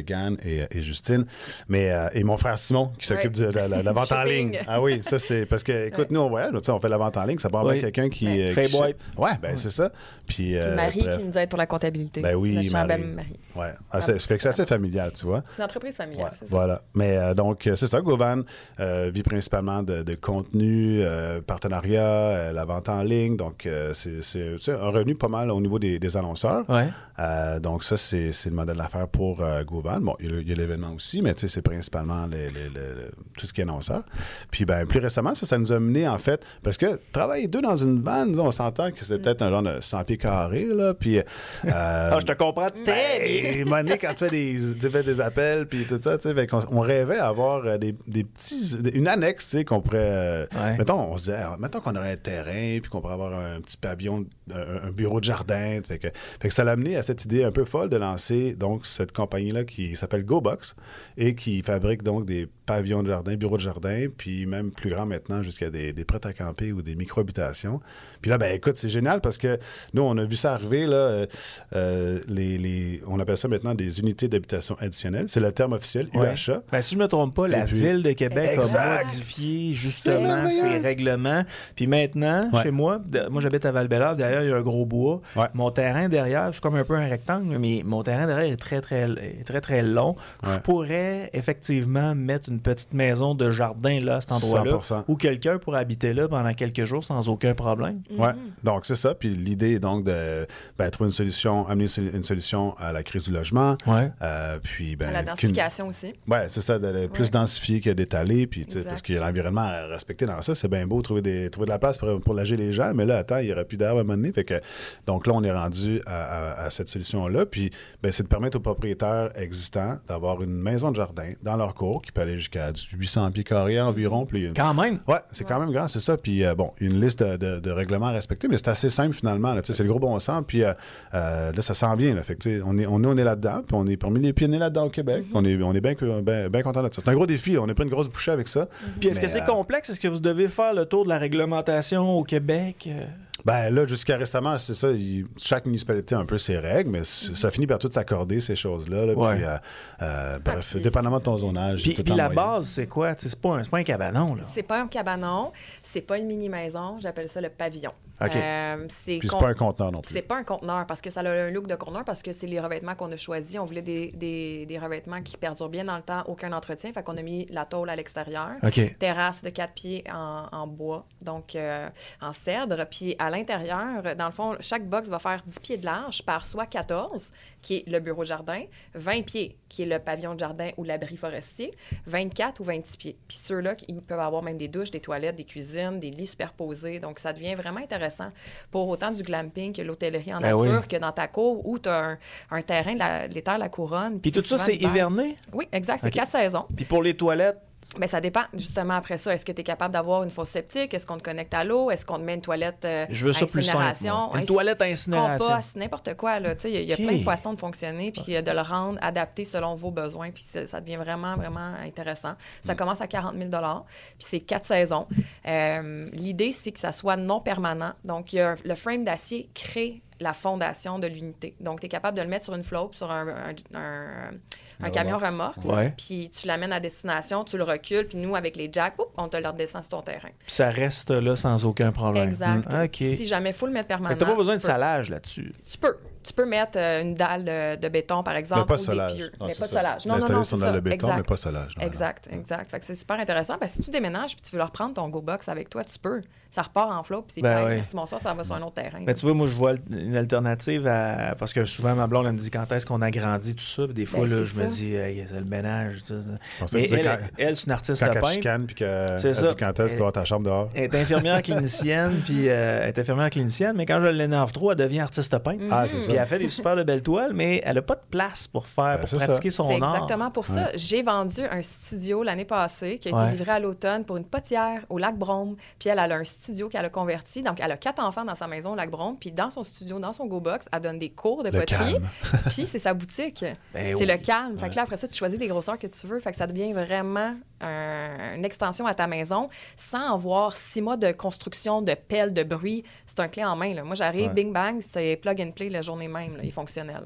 [SPEAKER 4] et, et Justine. Mais, euh, et mon frère Simon, qui s'occupe
[SPEAKER 3] ouais.
[SPEAKER 4] de la, la, la vente en ligne. Ah oui, ça, c'est... Parce que, écoute, ouais. nous, on voyage, on fait la vente en ligne, ça part oui. avec quelqu'un qui...
[SPEAKER 3] Ouais.
[SPEAKER 4] Euh,
[SPEAKER 1] Fait
[SPEAKER 4] qui
[SPEAKER 1] boîte.
[SPEAKER 4] Ouais, ben ouais. c'est ça. Puis,
[SPEAKER 3] Puis
[SPEAKER 4] euh,
[SPEAKER 3] Marie
[SPEAKER 4] bref.
[SPEAKER 3] qui nous aide pour la comptabilité.
[SPEAKER 4] Ben oui,
[SPEAKER 3] Marie.
[SPEAKER 4] Marie. Ouais. Ah, ça fait que c'est assez familial, tu vois.
[SPEAKER 3] C'est une entreprise familiale,
[SPEAKER 4] ouais.
[SPEAKER 3] c'est ça.
[SPEAKER 4] Voilà. Mais euh, donc, c'est ça, Govan euh, vit principalement de, de contenu, euh, partenariat, euh, la vente en ligne. Donc, euh, c'est, c'est, c'est un revenu pas mal au niveau des, des annonceurs.
[SPEAKER 1] Ouais.
[SPEAKER 4] Euh, donc, ça, c'est, c'est le modèle d'affaires pour euh, Govan. Bon, il y, a, il y a l'événement aussi, mais c'est principalement les, les, les, tout ce qui est annonceur. Puis, ben, plus récemment, ça, ça nous a mené, en fait, parce que travailler deux dans une van, on s'entend que c'est peut-être un genre de cent pieds carrés, là. Puis, euh,
[SPEAKER 1] ah, je te comprends très bien.
[SPEAKER 4] Et Monique, quand tu fais des, tu fais des appels, puis tout ça, tu sais, on, on rêvait avoir des, des petits, une annexe, tu sais, qu'on pourrait. Euh, ouais. Mettons, on se disait, mettons qu'on aurait un terrain, puis qu'on pourrait avoir un petit pavillon, un, un bureau de jardin. Fait que, fait que ça l'a amené à cette idée un peu folle de lancer donc cette compagnie-là qui s'appelle GoBox et qui fabrique donc des pavillons de jardin, bureaux de jardin, puis même plus grand maintenant jusqu'à des, des prêts à camper ou des micro-habitations. Puis là, ben écoute, c'est génial parce que nous, on a vu ça arriver, là, euh, euh, les, les, on appelle ça maintenant des unités d'habitation additionnelles. C'est le terme officiel, ouais. U H A.
[SPEAKER 1] Ben, si je ne me trompe pas, la puis, Ville de Québec exact. a modifié justement ses règlements. Puis maintenant, ouais. chez moi, de, moi j'habite à Val-Bélair, derrière il y a un gros bois. Ouais. Mon terrain derrière, c'est comme un peu un rectangle, mais mon terrain derrière est très, très, très, très long. Ouais. Je pourrais effectivement mettre une petite maison de jardin là, à cet endroit-là,
[SPEAKER 4] cent pour cent.
[SPEAKER 1] où quelqu'un pourrait habiter là pendant quelques jours sans aucun problème.
[SPEAKER 4] Mm-hmm. Oui, donc c'est ça. Puis l'idée est donc de ben, trouver une solution, amener une solution à la crise du logement.
[SPEAKER 1] Ouais.
[SPEAKER 4] Euh, puis, ben,
[SPEAKER 3] à la densification aussi.
[SPEAKER 4] Oui, c'est ça, de, de plus ouais. densifier que d'étaler, puis parce qu'il y a l'environnement à respecter dans ça. C'est bien beau trouver, des, trouver de la place pour, pour loger les gens, mais là, attends, il n'y aura plus d'herbe à un moment donné. Fait que, donc là, on est rendu à, à, à cette solution-là. Puis, ben, c'est de permettre aux propriétaires existants d'avoir une maison de jardin dans leur cour qui peut aller jusqu'à huit cents pieds carrés environ. Puis,
[SPEAKER 1] quand même?
[SPEAKER 4] Oui, c'est ouais. quand même grand, c'est ça. Puis, euh, bon, une liste de, de, de règlements à respecter, mais c'est assez simple finalement. Là, c'est le gros bon sens. Puis, euh, euh, là, ça sent bien. Là, fait que, on est, on, on est là-dedans, puis on est parmi les pionniers là-dedans au Québec. Mm-hmm. On est, on est bien ben, ben contents de ça. C'est un gros défi. On a pris une grosse bouchée avec ça.
[SPEAKER 1] Mm-hmm. Puis, est-ce mais, que c'est euh, complexe? Est-ce que vous devez faire le tour de la réglementation au Québec?
[SPEAKER 4] Ben là, jusqu'à récemment, c'est ça. Il, chaque municipalité a un peu ses règles, mais mm-hmm. ça finit par tout s'accorder, ces choses-là. Là, ouais. Puis, euh, euh, bref, ah, dépendamment de ton zonage.
[SPEAKER 1] Puis, puis la base, c'est quoi? C'est pas, un, c'est pas un cabanon, là.
[SPEAKER 3] C'est pas un cabanon. C'est pas une mini-maison. J'appelle ça le pavillon.
[SPEAKER 1] Okay.
[SPEAKER 3] Euh, c'est
[SPEAKER 4] Puis c'est con... pas un conteneur non plus.
[SPEAKER 3] C'est pas un conteneur parce que ça a un look de conteneur parce que c'est les revêtements qu'on a choisis. On voulait des, des, des revêtements qui perdurent bien dans le temps, aucun entretien. Fait qu'on a mis la tôle à l'extérieur.
[SPEAKER 1] Okay.
[SPEAKER 3] Terrasse de quatre pieds en, en bois, donc euh, en cèdre. Puis à l'intérieur, dans le fond, chaque box va faire dix pieds de large par soit quatorze, qui est le bureau de jardin, vingt pieds, qui est le pavillon de jardin ou l'abri forestier, vingt-quatre ou vingt-six pieds. Puis ceux-là, ils peuvent avoir même des douches, des toilettes, des cuisines, des lits superposés. Donc ça devient vraiment intéressant pour autant du glamping que l'hôtellerie en
[SPEAKER 1] ben
[SPEAKER 3] nature,
[SPEAKER 1] oui.
[SPEAKER 3] que dans ta cour où tu as un, un terrain de la, les terres de la couronne.
[SPEAKER 1] Puis tout ça, c'est hiverné?
[SPEAKER 3] Oui, exact. C'est
[SPEAKER 1] okay.
[SPEAKER 3] quatre saisons.
[SPEAKER 1] Puis pour les toilettes?
[SPEAKER 3] Bien, ça dépend, justement, après ça. Est-ce que tu es capable d'avoir une fosse septique? Est-ce qu'on te connecte à l'eau? Est-ce qu'on te met une toilette euh,
[SPEAKER 1] Je veux ça
[SPEAKER 3] à incinération?
[SPEAKER 1] Plus simple, une toilette à incinération.
[SPEAKER 3] Compost, n'importe quoi. Il y a, y a
[SPEAKER 1] okay.
[SPEAKER 3] plein de façons de fonctionner, puis de le rendre adapté selon vos besoins. Puis ça devient vraiment, vraiment intéressant. Ça mm. commence à quarante mille dollars, puis c'est quatre saisons. Euh, l'idée, c'est que ça soit non permanent. Donc, y a un, le frame d'acier crée la fondation de l'unité. Donc, tu es capable de le mettre sur une flotte, sur un, un, un, un camion remorque,
[SPEAKER 1] ouais.
[SPEAKER 3] puis tu l'amènes à destination, tu le recules, puis nous, avec les jacks, oup, on te le redescend sur ton terrain.
[SPEAKER 1] Puis ça reste là sans aucun problème.
[SPEAKER 3] Exact.
[SPEAKER 1] Mmh. Okay.
[SPEAKER 3] Si jamais il faut le mettre permanent.
[SPEAKER 1] Tu n'as pas besoin de
[SPEAKER 3] peux.
[SPEAKER 1] salage là-dessus.
[SPEAKER 3] Tu peux. Tu peux mettre euh, une dalle de, de béton, par exemple,
[SPEAKER 4] mais pas
[SPEAKER 3] ou
[SPEAKER 4] solage.
[SPEAKER 3] des pieux.
[SPEAKER 4] Non,
[SPEAKER 3] mais pas de
[SPEAKER 4] ça.
[SPEAKER 3] solage. Non, non, non,
[SPEAKER 4] son
[SPEAKER 3] c'est
[SPEAKER 4] dalle
[SPEAKER 3] ça.
[SPEAKER 4] de béton,
[SPEAKER 3] exact.
[SPEAKER 4] mais pas solage. Non,
[SPEAKER 3] exact,
[SPEAKER 4] non.
[SPEAKER 3] exact. Fait que c'est super intéressant, parce que si tu déménages puis tu veux leur prendre ton GoBox avec toi, tu peux. Ça repart en flot, puis c'est
[SPEAKER 1] ben
[SPEAKER 3] plein.
[SPEAKER 1] oui.
[SPEAKER 3] Merci, bonsoir, ça va sur un autre terrain.
[SPEAKER 1] Mais tu vois, moi, je vois une alternative à... Parce que souvent, ma blonde, elle me dit quand est-ce qu'on agrandit tout ça. Puis des fois,
[SPEAKER 3] ben,
[SPEAKER 1] là, je
[SPEAKER 3] ça.
[SPEAKER 1] me dis, hey, c'est le ménage. Tout ça.
[SPEAKER 4] Mais
[SPEAKER 1] elle,
[SPEAKER 4] quand,
[SPEAKER 1] elle, c'est une artiste
[SPEAKER 4] quand
[SPEAKER 1] de peintre.
[SPEAKER 4] Quand elle chicane, puis qu'elle
[SPEAKER 1] dit
[SPEAKER 4] quand est-ce que tu dois ta chambre dehors.
[SPEAKER 1] Elle est infirmière clinicienne, puis euh, elle est infirmière clinicienne, mais quand je l'énerve trop, elle devient artiste peintre.
[SPEAKER 3] Mm-hmm.
[SPEAKER 4] Ah, c'est ça.
[SPEAKER 1] Puis elle fait des super de belles toiles, mais elle n'a pas de place pour faire,
[SPEAKER 4] ben,
[SPEAKER 1] pour pratiquer
[SPEAKER 4] ça.
[SPEAKER 1] son
[SPEAKER 3] c'est
[SPEAKER 1] art.
[SPEAKER 3] C'est exactement pour ça.
[SPEAKER 4] Ouais.
[SPEAKER 3] J'ai vendu un studio l'année passée qui a été
[SPEAKER 1] ouais.
[SPEAKER 3] livré à l'automne pour une potière au lac Brome. Puis elle, elle a un studio qu'elle a converti. Donc, elle a quatre enfants dans sa maison au lac Brome. Puis dans son studio, dans son GoBox, elle donne des cours de
[SPEAKER 4] le
[SPEAKER 3] poterie. Puis c'est sa boutique.
[SPEAKER 1] Ben
[SPEAKER 3] c'est
[SPEAKER 1] oui.
[SPEAKER 3] le calme.
[SPEAKER 4] Ouais.
[SPEAKER 3] Fait que là, après ça, tu choisis les grosseurs que tu veux. Fait que ça devient vraiment un, une extension à ta maison sans avoir six mois de construction, de pelle, de bruit. C'est un clé en main. Là. Moi, j'arrive,
[SPEAKER 4] ouais.
[SPEAKER 3] bing bang, c'est plug and play la journée même. Là. Il est fonctionnel. Là.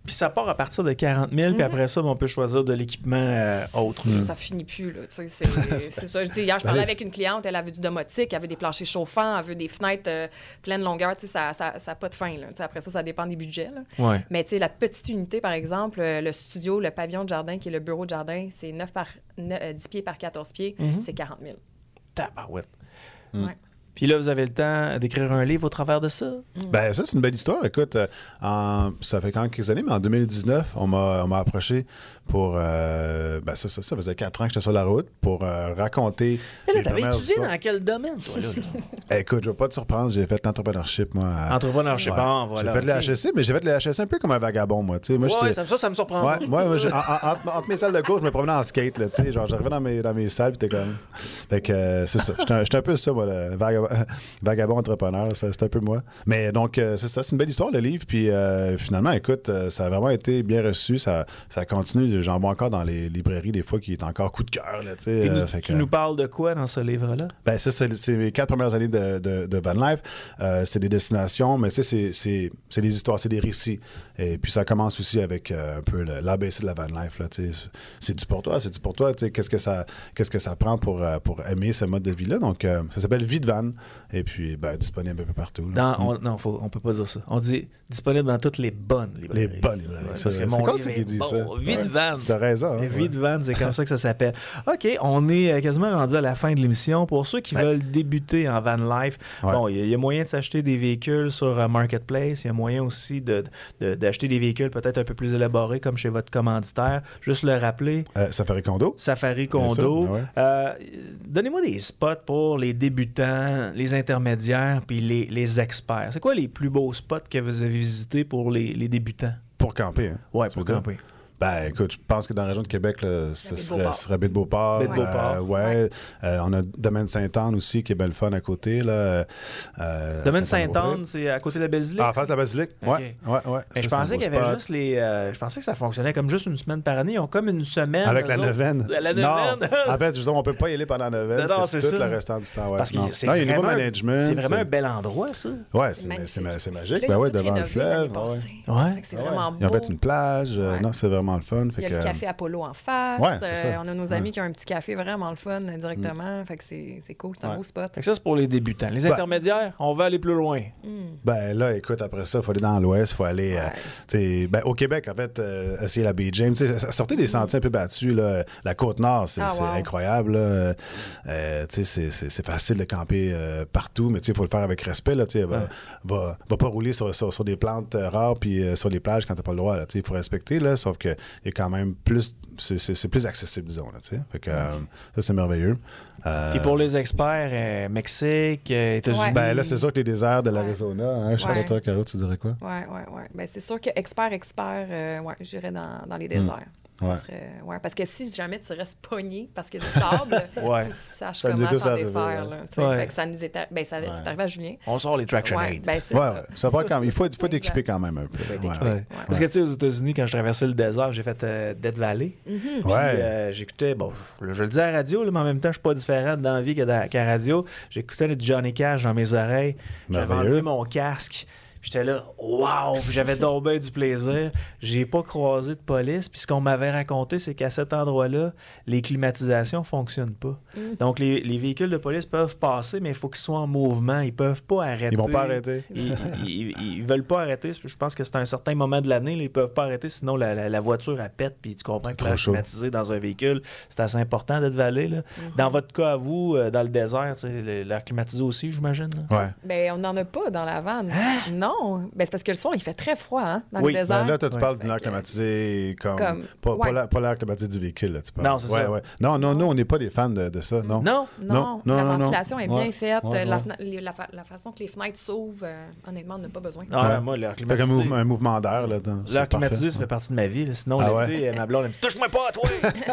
[SPEAKER 1] Puis ça part à partir de quarante mille, puis
[SPEAKER 3] Mm-hmm.
[SPEAKER 1] après ça, ben, on peut choisir de l'équipement euh, autre.
[SPEAKER 3] Ça, ça finit plus, là. tu sais, C'est c'est ça. Je dis, hier, je parlais avec une cliente, elle avait du domotique, elle veut des planchers chauffants, elle veut des fenêtres euh, pleines longueurs. Tu sais, Ça n'a ça, ça a pas de fin. Là. Tu sais, Après ça, ça dépend des budgets. Là.
[SPEAKER 1] Ouais.
[SPEAKER 3] Mais tu sais, la petite unité, par exemple, euh, le studio, le pavillon de jardin, qui est le bureau de jardin, c'est neuf par, neuf, euh, dix pieds par quatorze pieds,
[SPEAKER 1] Mhm.
[SPEAKER 3] c'est quarante mille.
[SPEAKER 1] Tabarouette.
[SPEAKER 3] Ouais.
[SPEAKER 1] Puis là, vous avez le temps d'écrire un livre au travers de ça?
[SPEAKER 4] Ben, ça, c'est une belle histoire. Écoute, euh, en- ça fait quand même quelques années, mais en deux mille dix-neuf, on m'a on m'a approché pour. euh, ben, ça, ça, ça faisait quatre ans que j'étais sur la route pour euh, raconter.
[SPEAKER 1] Mais là,
[SPEAKER 4] les
[SPEAKER 1] t'avais
[SPEAKER 4] premières
[SPEAKER 1] étudié
[SPEAKER 4] histoires.
[SPEAKER 1] dans quel domaine, toi, là? là?
[SPEAKER 4] Écoute, je vais pas te surprendre, j'ai fait l'entrepreneurship, moi. à-
[SPEAKER 1] Entrepreneurship.
[SPEAKER 4] Ouais.
[SPEAKER 1] Bon, voilà.
[SPEAKER 4] J'ai fait de la
[SPEAKER 1] ok.
[SPEAKER 4] H E C, mais j'ai fait de la H E C un peu comme un vagabond, moi. Tu sais, moi,
[SPEAKER 1] Ouais,
[SPEAKER 4] j'étais-
[SPEAKER 1] ça, ça, ça me surprend.
[SPEAKER 4] Ouais, moi, moi, j'ai- en- en- entre, entre mes salles de cours, je me promenais en skate, là, tu sais, genre, j'arrivais dans mes, dans mes salles, puis t'es comme... Fait que, euh, c'est ça, j'étais un, j'étais un peu ça, moi, le vagabond, vagabond entrepreneur, ça, c'est un peu moi. Mais donc, euh, c'est ça, c'est une belle histoire, le livre, puis euh, finalement, écoute, euh, ça a vraiment été bien reçu, ça, ça continue, j'en vois encore dans les librairies, des fois, qui est encore coup de cœur, là, tu sais.
[SPEAKER 1] Puis nous,
[SPEAKER 4] euh,
[SPEAKER 1] tu
[SPEAKER 4] fait
[SPEAKER 1] tu
[SPEAKER 4] que-
[SPEAKER 1] nous parles de quoi dans ce livre-là?
[SPEAKER 4] Ben, ça, c'est, c'est mes quatre premières années de, de, de van life. Euh, c'est des destinations, mais tu sais, c'est, c'est, c'est des histoires, c'est des récits. Et puis, ça commence aussi avec euh, un peu le- l'A B C de la van life. Là, tu sais. C'est du pour toi, c'est du pour toi. Tu sais, Qu'est-ce que ça, qu'est-ce que ça prend pour, euh, pour aimer ce mode de vie-là? Donc, euh, ça s'appelle Vie de van. Et puis, ben, disponible un peu partout. là.
[SPEAKER 1] Dans, on, non, faut, on peut pas dire ça. On dit disponible dans toutes les bonnes librairies.
[SPEAKER 4] Les bonnes librairies,
[SPEAKER 1] Ouais,
[SPEAKER 4] c'est
[SPEAKER 1] parce que
[SPEAKER 4] vrai.
[SPEAKER 1] mon
[SPEAKER 4] C'est quoi
[SPEAKER 1] livre
[SPEAKER 4] ça qui
[SPEAKER 1] est
[SPEAKER 4] dit
[SPEAKER 1] bon.
[SPEAKER 4] ça?
[SPEAKER 1] Vie de
[SPEAKER 4] Ouais.
[SPEAKER 1] van.
[SPEAKER 4] T'as raison. hein,
[SPEAKER 1] Vie
[SPEAKER 4] ouais.
[SPEAKER 1] de van, c'est comme ça que ça s'appelle. OK, on est euh, quasiment rendu à la fin de l'émission. Pour ceux qui
[SPEAKER 4] Ouais.
[SPEAKER 1] veulent débuter en van life,
[SPEAKER 4] Ouais.
[SPEAKER 1] bon, il y, a- il y a moyen de s'acheter des véhicules sur euh, Marketplace. Il y a moyen aussi de, de- d'acheter des véhicules peut-être un peu plus élaborés comme chez votre commanditaire. Juste le rappeler,
[SPEAKER 4] Euh, Safari Condo.
[SPEAKER 1] Safari
[SPEAKER 4] Bien sûr,
[SPEAKER 1] Condo.
[SPEAKER 4] ben ouais.
[SPEAKER 1] Euh, donnez-moi des spots pour les débutants, les intermédiaires puis les, les experts. C'est quoi les plus beaux spots que vous avez visités pour les, les débutants?
[SPEAKER 4] Pour camper. Hein.
[SPEAKER 1] Ouais,
[SPEAKER 4] Tu
[SPEAKER 1] pour
[SPEAKER 4] veux dire?
[SPEAKER 1] camper.
[SPEAKER 4] Ben, écoute, je pense que dans la région de Québec, là, ce
[SPEAKER 3] baie de
[SPEAKER 4] serait,
[SPEAKER 3] Beauport.
[SPEAKER 4] ce serait baie de Beauport.
[SPEAKER 1] Baie de Beauport.
[SPEAKER 4] Euh, ouais. Euh, on a Domaine Sainte-Anne aussi, qui est belle fun à côté. Là. Euh,
[SPEAKER 1] Domaine
[SPEAKER 4] Saint-André.
[SPEAKER 1] Sainte-Anne, c'est à côté de la Basilique?
[SPEAKER 4] Ah, en face de la basilique.
[SPEAKER 1] Ok.
[SPEAKER 4] Ouais, ouais, ouais.
[SPEAKER 1] Mais
[SPEAKER 4] Ça,
[SPEAKER 1] je
[SPEAKER 4] c'est un
[SPEAKER 1] pensais
[SPEAKER 4] beau
[SPEAKER 1] qu'il y avait
[SPEAKER 4] spot.
[SPEAKER 1] juste les. euh, je pensais que ça fonctionnait comme juste une semaine par année. Ils ont comme une semaine.
[SPEAKER 4] Avec la
[SPEAKER 1] eux autres.
[SPEAKER 4] neuvaine.
[SPEAKER 1] La neuvaine.
[SPEAKER 4] Non, en fait, justement, on peut pas y aller pendant la neuvaine.
[SPEAKER 1] Non, non,
[SPEAKER 4] c'est
[SPEAKER 1] c'est
[SPEAKER 4] tout
[SPEAKER 1] ça.
[SPEAKER 4] le restant du temps. Ouais.
[SPEAKER 1] Parce que
[SPEAKER 4] non.
[SPEAKER 1] c'est
[SPEAKER 4] Non, il y a un nouveau
[SPEAKER 1] vraiment,
[SPEAKER 4] management.
[SPEAKER 1] c'est vraiment
[SPEAKER 4] c'est-
[SPEAKER 1] un bel endroit, ça.
[SPEAKER 4] Ouais, c'est,
[SPEAKER 3] magnifique.
[SPEAKER 4] c'est, ma- c'est
[SPEAKER 3] Puis
[SPEAKER 4] magique.
[SPEAKER 3] là,
[SPEAKER 4] Ben
[SPEAKER 3] ils ont
[SPEAKER 4] ouais,
[SPEAKER 3] tout
[SPEAKER 4] devant le
[SPEAKER 3] rénové l'année
[SPEAKER 4] fleuve. Ouais.
[SPEAKER 3] passée.
[SPEAKER 1] Ouais.
[SPEAKER 3] Fait que C'est
[SPEAKER 4] Ah ouais.
[SPEAKER 3] vraiment beau.
[SPEAKER 4] Ils ont fait une plage. euh,
[SPEAKER 3] Ouais.
[SPEAKER 4] Non, c'est vraiment le fun. Fait
[SPEAKER 3] Il y a
[SPEAKER 4] que,
[SPEAKER 3] le café Apollo en face.
[SPEAKER 4] Ouais, c'est ça.
[SPEAKER 3] Euh, on a nos amis
[SPEAKER 4] Ouais.
[SPEAKER 3] qui ont un petit café vraiment le fun euh, directement. Fait que c'est c'est cool, c'est un
[SPEAKER 4] Ouais.
[SPEAKER 3] beau spot.
[SPEAKER 1] Fait que ça, c'est pour les débutants. Les
[SPEAKER 4] Ben-
[SPEAKER 1] intermédiaires, on va aller plus loin.
[SPEAKER 3] Mm.
[SPEAKER 4] Ben là, écoute, après ça, il faut aller dans l'ouest, il faut aller. euh,
[SPEAKER 3] Ouais.
[SPEAKER 4] tu sais, ben, au Québec, en fait, euh, essayer la baie James. Tu sais, sortez des sentiers un peu battus. Là. La Côte-Nord, c'est,
[SPEAKER 3] Ah,
[SPEAKER 4] c'est
[SPEAKER 3] wow.
[SPEAKER 4] incroyable. Là. Euh, tu sais, c'est, c'est, c'est facile de camper euh, partout, mais il faut le faire avec respect. Là, tu sais, va,
[SPEAKER 1] Ouais.
[SPEAKER 4] va, va pas rouler sur, sur, sur des plantes euh, rares puis euh, sur les plages quand t'as pas le droit. Il faut respecter, là, sauf que il y a quand même plus. C'est, c'est, c'est plus accessible, disons. Là, tu sais. Fait que, euh, ça, c'est merveilleux. Euh,
[SPEAKER 1] Puis pour les experts, euh, Mexique, euh, États-Unis.
[SPEAKER 3] Ouais.
[SPEAKER 4] Ben là, c'est sûr que les déserts de
[SPEAKER 3] Ouais.
[SPEAKER 4] l'Arizona, hein, je sais pas
[SPEAKER 3] Ouais.
[SPEAKER 4] toi, Caro, tu dirais quoi?
[SPEAKER 3] Ouais, ouais, ouais. Ben, c'est sûr que expert, expert, euh, ouais, j'irais dans, dans les déserts.
[SPEAKER 4] Ouais.
[SPEAKER 3] Ça serait- ouais, parce que si jamais tu restes pogné parce qu'il y a du sable,
[SPEAKER 1] Ouais.
[SPEAKER 3] faut que tu saches
[SPEAKER 4] Ça nous
[SPEAKER 3] comment
[SPEAKER 4] est tous
[SPEAKER 3] t'en
[SPEAKER 4] arrivé,
[SPEAKER 3] défaire.
[SPEAKER 4] ouais.
[SPEAKER 3] Là, tu sais.
[SPEAKER 1] Ouais.
[SPEAKER 3] Fait que ça nous est, arri- ben, ça, c'est arrivé à Julien.
[SPEAKER 1] On sort les traction
[SPEAKER 3] Ouais,
[SPEAKER 1] aids.
[SPEAKER 3] ben, c'est
[SPEAKER 4] Ouais,
[SPEAKER 3] ça.
[SPEAKER 4] ouais. Ça va quand même. Il faut, il faut être
[SPEAKER 3] Exact.
[SPEAKER 4] équipé quand même un peu.
[SPEAKER 3] faut être
[SPEAKER 4] Ouais.
[SPEAKER 3] équipé.
[SPEAKER 1] Ouais.
[SPEAKER 3] Ouais.
[SPEAKER 1] Parce que tu sais, aux États-Unis, quand je traversais le désert, j'ai fait euh, Death Valley.
[SPEAKER 3] Mhm.
[SPEAKER 1] Puis,
[SPEAKER 4] Ouais.
[SPEAKER 1] euh, j'écoutais, bon, je, je le dis à la radio, là, mais en même temps, je suis pas différent dans la vie que dans- qu'à la radio. J'écoutais le Johnny Cash dans mes oreilles. J'avais
[SPEAKER 4] Merveilleux.
[SPEAKER 1] enlevé mon casque. Puis j'étais là, wow! Puis j'avais donc bien du plaisir. J'ai pas croisé de police. Puis ce qu'on m'avait raconté, c'est qu'à cet endroit-là, les climatisations fonctionnent pas.
[SPEAKER 3] Mm.
[SPEAKER 1] Donc les, les véhicules de police peuvent passer, mais il faut qu'ils soient en mouvement. Ils peuvent pas arrêter.
[SPEAKER 4] Ils vont pas arrêter.
[SPEAKER 1] Ils, ils, ils veulent pas arrêter. Je pense que c'est un certain moment de l'année. Là, ils peuvent pas arrêter, sinon la, la, la voiture elle pète. Puis tu comprends que
[SPEAKER 4] Trop
[SPEAKER 1] l'air
[SPEAKER 4] chaud.
[SPEAKER 1] climatisé dans un véhicule, c'est assez important d'être valé. Là.
[SPEAKER 3] Mm-hmm.
[SPEAKER 1] Dans votre cas à vous, euh, dans le désert, tu sais, le- l'air climatisé aussi, j'imagine. là.
[SPEAKER 4] Ouais.
[SPEAKER 3] Ben, on n'en a pas dans la vanne. Non. Ben, c'est parce que le soir, il fait très froid hein, dans
[SPEAKER 1] Oui,
[SPEAKER 3] le désert.
[SPEAKER 4] Ben là, toi, tu
[SPEAKER 1] Ouais.
[SPEAKER 4] parles d'une
[SPEAKER 3] Fait
[SPEAKER 4] air
[SPEAKER 3] que-
[SPEAKER 4] climatisé comme.
[SPEAKER 3] Comme-
[SPEAKER 4] Pas, pas
[SPEAKER 3] ouais.
[SPEAKER 4] l'air- pas l'air climatisé du véhicule, là, tu parles.
[SPEAKER 1] Non, c'est
[SPEAKER 4] Ouais,
[SPEAKER 1] ça.
[SPEAKER 4] ouais. Non, non, nous, on n'est pas des fans de, de ça, non.
[SPEAKER 1] Non?
[SPEAKER 3] Non,
[SPEAKER 4] Non, non,
[SPEAKER 3] la
[SPEAKER 4] non, non.
[SPEAKER 3] ventilation est bien
[SPEAKER 4] Ouais.
[SPEAKER 3] faite.
[SPEAKER 4] Ouais,
[SPEAKER 3] La,
[SPEAKER 4] ouais.
[SPEAKER 3] fena- les- la fa- la façon que les fenêtres s'ouvrent, euh, honnêtement, on n'a pas besoin.
[SPEAKER 1] Ah,
[SPEAKER 4] Ouais.
[SPEAKER 1] moi, l'air
[SPEAKER 4] Fait qu'un
[SPEAKER 1] climatisé.
[SPEAKER 4] mouvement, un mouvement d'air, là. dans- c'est
[SPEAKER 1] L'air climatisé,
[SPEAKER 4] parfait.
[SPEAKER 1] ça fait partie de ma vie. là. Sinon,
[SPEAKER 4] Ah
[SPEAKER 1] l'été, ma blonde, elle me dit touche-moi pas à toi!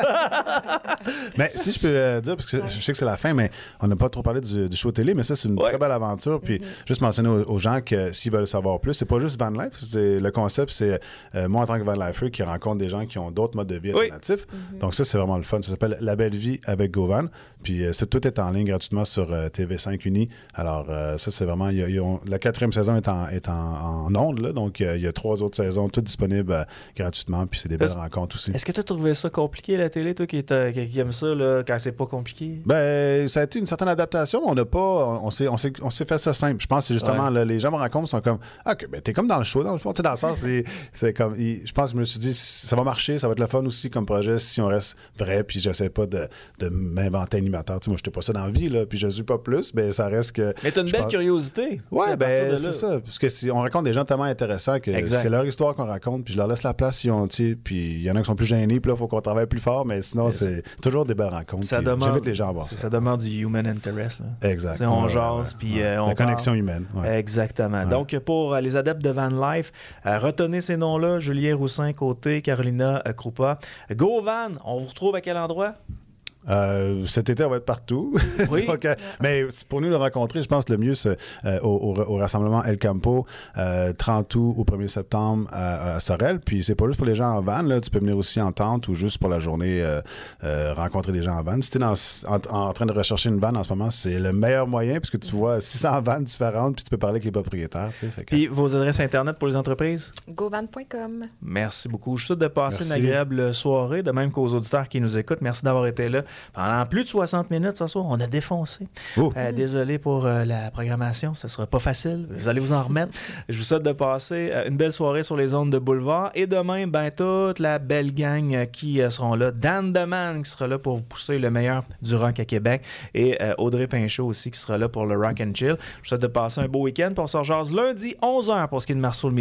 [SPEAKER 4] Mais si je peux euh, dire, parce que je sais que c'est la fin, mais on n'a pas trop parlé du, du show télé, mais ça, c'est une
[SPEAKER 1] Ouais.
[SPEAKER 4] très belle aventure. Puis
[SPEAKER 3] Mm-hmm.
[SPEAKER 4] juste mentionner aux, aux gens que s'ils veulent veulent savoir plus. C'est pas juste van life. C'est, le concept, c'est euh, moi en tant que van lifer qui rencontre des gens qui ont d'autres modes de vie
[SPEAKER 1] oui.
[SPEAKER 4] alternatifs.
[SPEAKER 3] Mm-hmm.
[SPEAKER 4] Donc ça, c'est vraiment le fun. Ça s'appelle La Belle Vie avec GoVan. Puis euh, c'est, tout est en ligne gratuitement sur euh, T V cinq Uni. Alors euh, ça, c'est vraiment... Y a, y a, la quatrième saison est en, est en, en ondes, là. Donc il y, y a trois autres saisons, toutes disponibles euh, gratuitement. Puis c'est des belles
[SPEAKER 1] Est-ce,
[SPEAKER 4] rencontres aussi.
[SPEAKER 1] Est-ce que tu as trouvé ça compliqué, la télé, toi qui, est, qui, qui aime ça, là, quand c'est pas compliqué?
[SPEAKER 4] Ben, ça a été une certaine adaptation. On n'a pas... On s'est, on, s'est, on s'est fait ça simple. Je pense que c'est justement... Ouais. Là, les gens me rencontrent, sont comme... Ah, OK, ben t'es comme dans le show, dans le fond. Tu sais, dans le sens, c'est, c'est comme... Je pense que je me suis dit, ça va marcher, ça va être le fun aussi comme projet si on reste vrai, puis j'essaie pas de, de m'inventer animateur. Tu sais, moi, j'étais pas ça dans la vie, là, puis je suis pas plus, mais ça reste que...
[SPEAKER 1] Mais t'as une belle pense... curiosité.
[SPEAKER 4] Ouais, ben, c'est ça. Parce que si on raconte des gens tellement intéressants que exact. C'est leur histoire qu'on raconte, puis je leur laisse la place si on... Tu sais, puis il y en a qui sont plus gênés, puis là, il faut qu'on travaille plus fort, mais sinon, c'est, c'est toujours des belles rencontres.
[SPEAKER 1] Ça demande,
[SPEAKER 4] j'invite les gens à voir ça.
[SPEAKER 1] Ça demande du human interest, là.
[SPEAKER 4] Exact.
[SPEAKER 1] T'sais, on ouais, jase, ouais, puis ouais. euh, on
[SPEAKER 4] La
[SPEAKER 1] parle.
[SPEAKER 4] connexion humaine. Ouais.
[SPEAKER 1] Exactement. Ouais. Donc, pour euh, les adeptes de Van Life, euh, retenez ces noms-là, Julien Roussin, côté, Carolina euh, Krupa. GoVan, on vous retrouve à quel endroit?
[SPEAKER 4] Euh, cet été, on va être partout.
[SPEAKER 1] Oui.
[SPEAKER 4] Donc, euh, mais pour nous le rencontrer, je pense que le mieux, c'est euh, au, au, au rassemblement El Campo, euh, trente août au premier septembre à, à Sorel. Puis c'est pas juste pour les gens en van, là. Tu peux venir aussi en tente ou juste pour la journée euh, euh, rencontrer des gens en van. Si tu es en, en, en train de rechercher une van en ce moment, c'est le meilleur moyen parce que tu vois six cents vannes différentes puis tu peux parler avec les propriétaires. Tu sais, fait que...
[SPEAKER 1] Puis vos adresses Internet pour les entreprises?
[SPEAKER 3] govan point com.
[SPEAKER 1] Merci beaucoup. Je suis sûr de passer
[SPEAKER 4] Merci.
[SPEAKER 1] Une agréable soirée, de même qu'aux auditeurs qui nous écoutent. Merci d'avoir été là. Pendant plus de soixante minutes ce soir, on a défoncé.
[SPEAKER 4] Oh.
[SPEAKER 1] Euh, désolé pour euh, la programmation, ce ne sera pas facile. Vous allez vous en remettre. Je vous souhaite de passer euh, une belle soirée sur les ondes de Boulevard. Et demain, ben, toute la belle gang euh, qui euh, seront là. Dan Deman qui sera là pour vous pousser le meilleur du rock à Québec. Et euh, Audrey Pinchot aussi qui sera là pour le Rock and Chill. Je vous souhaite de passer un beau week-end. Puis on se rejase lundi onze heures pour ce qui est de Marceau le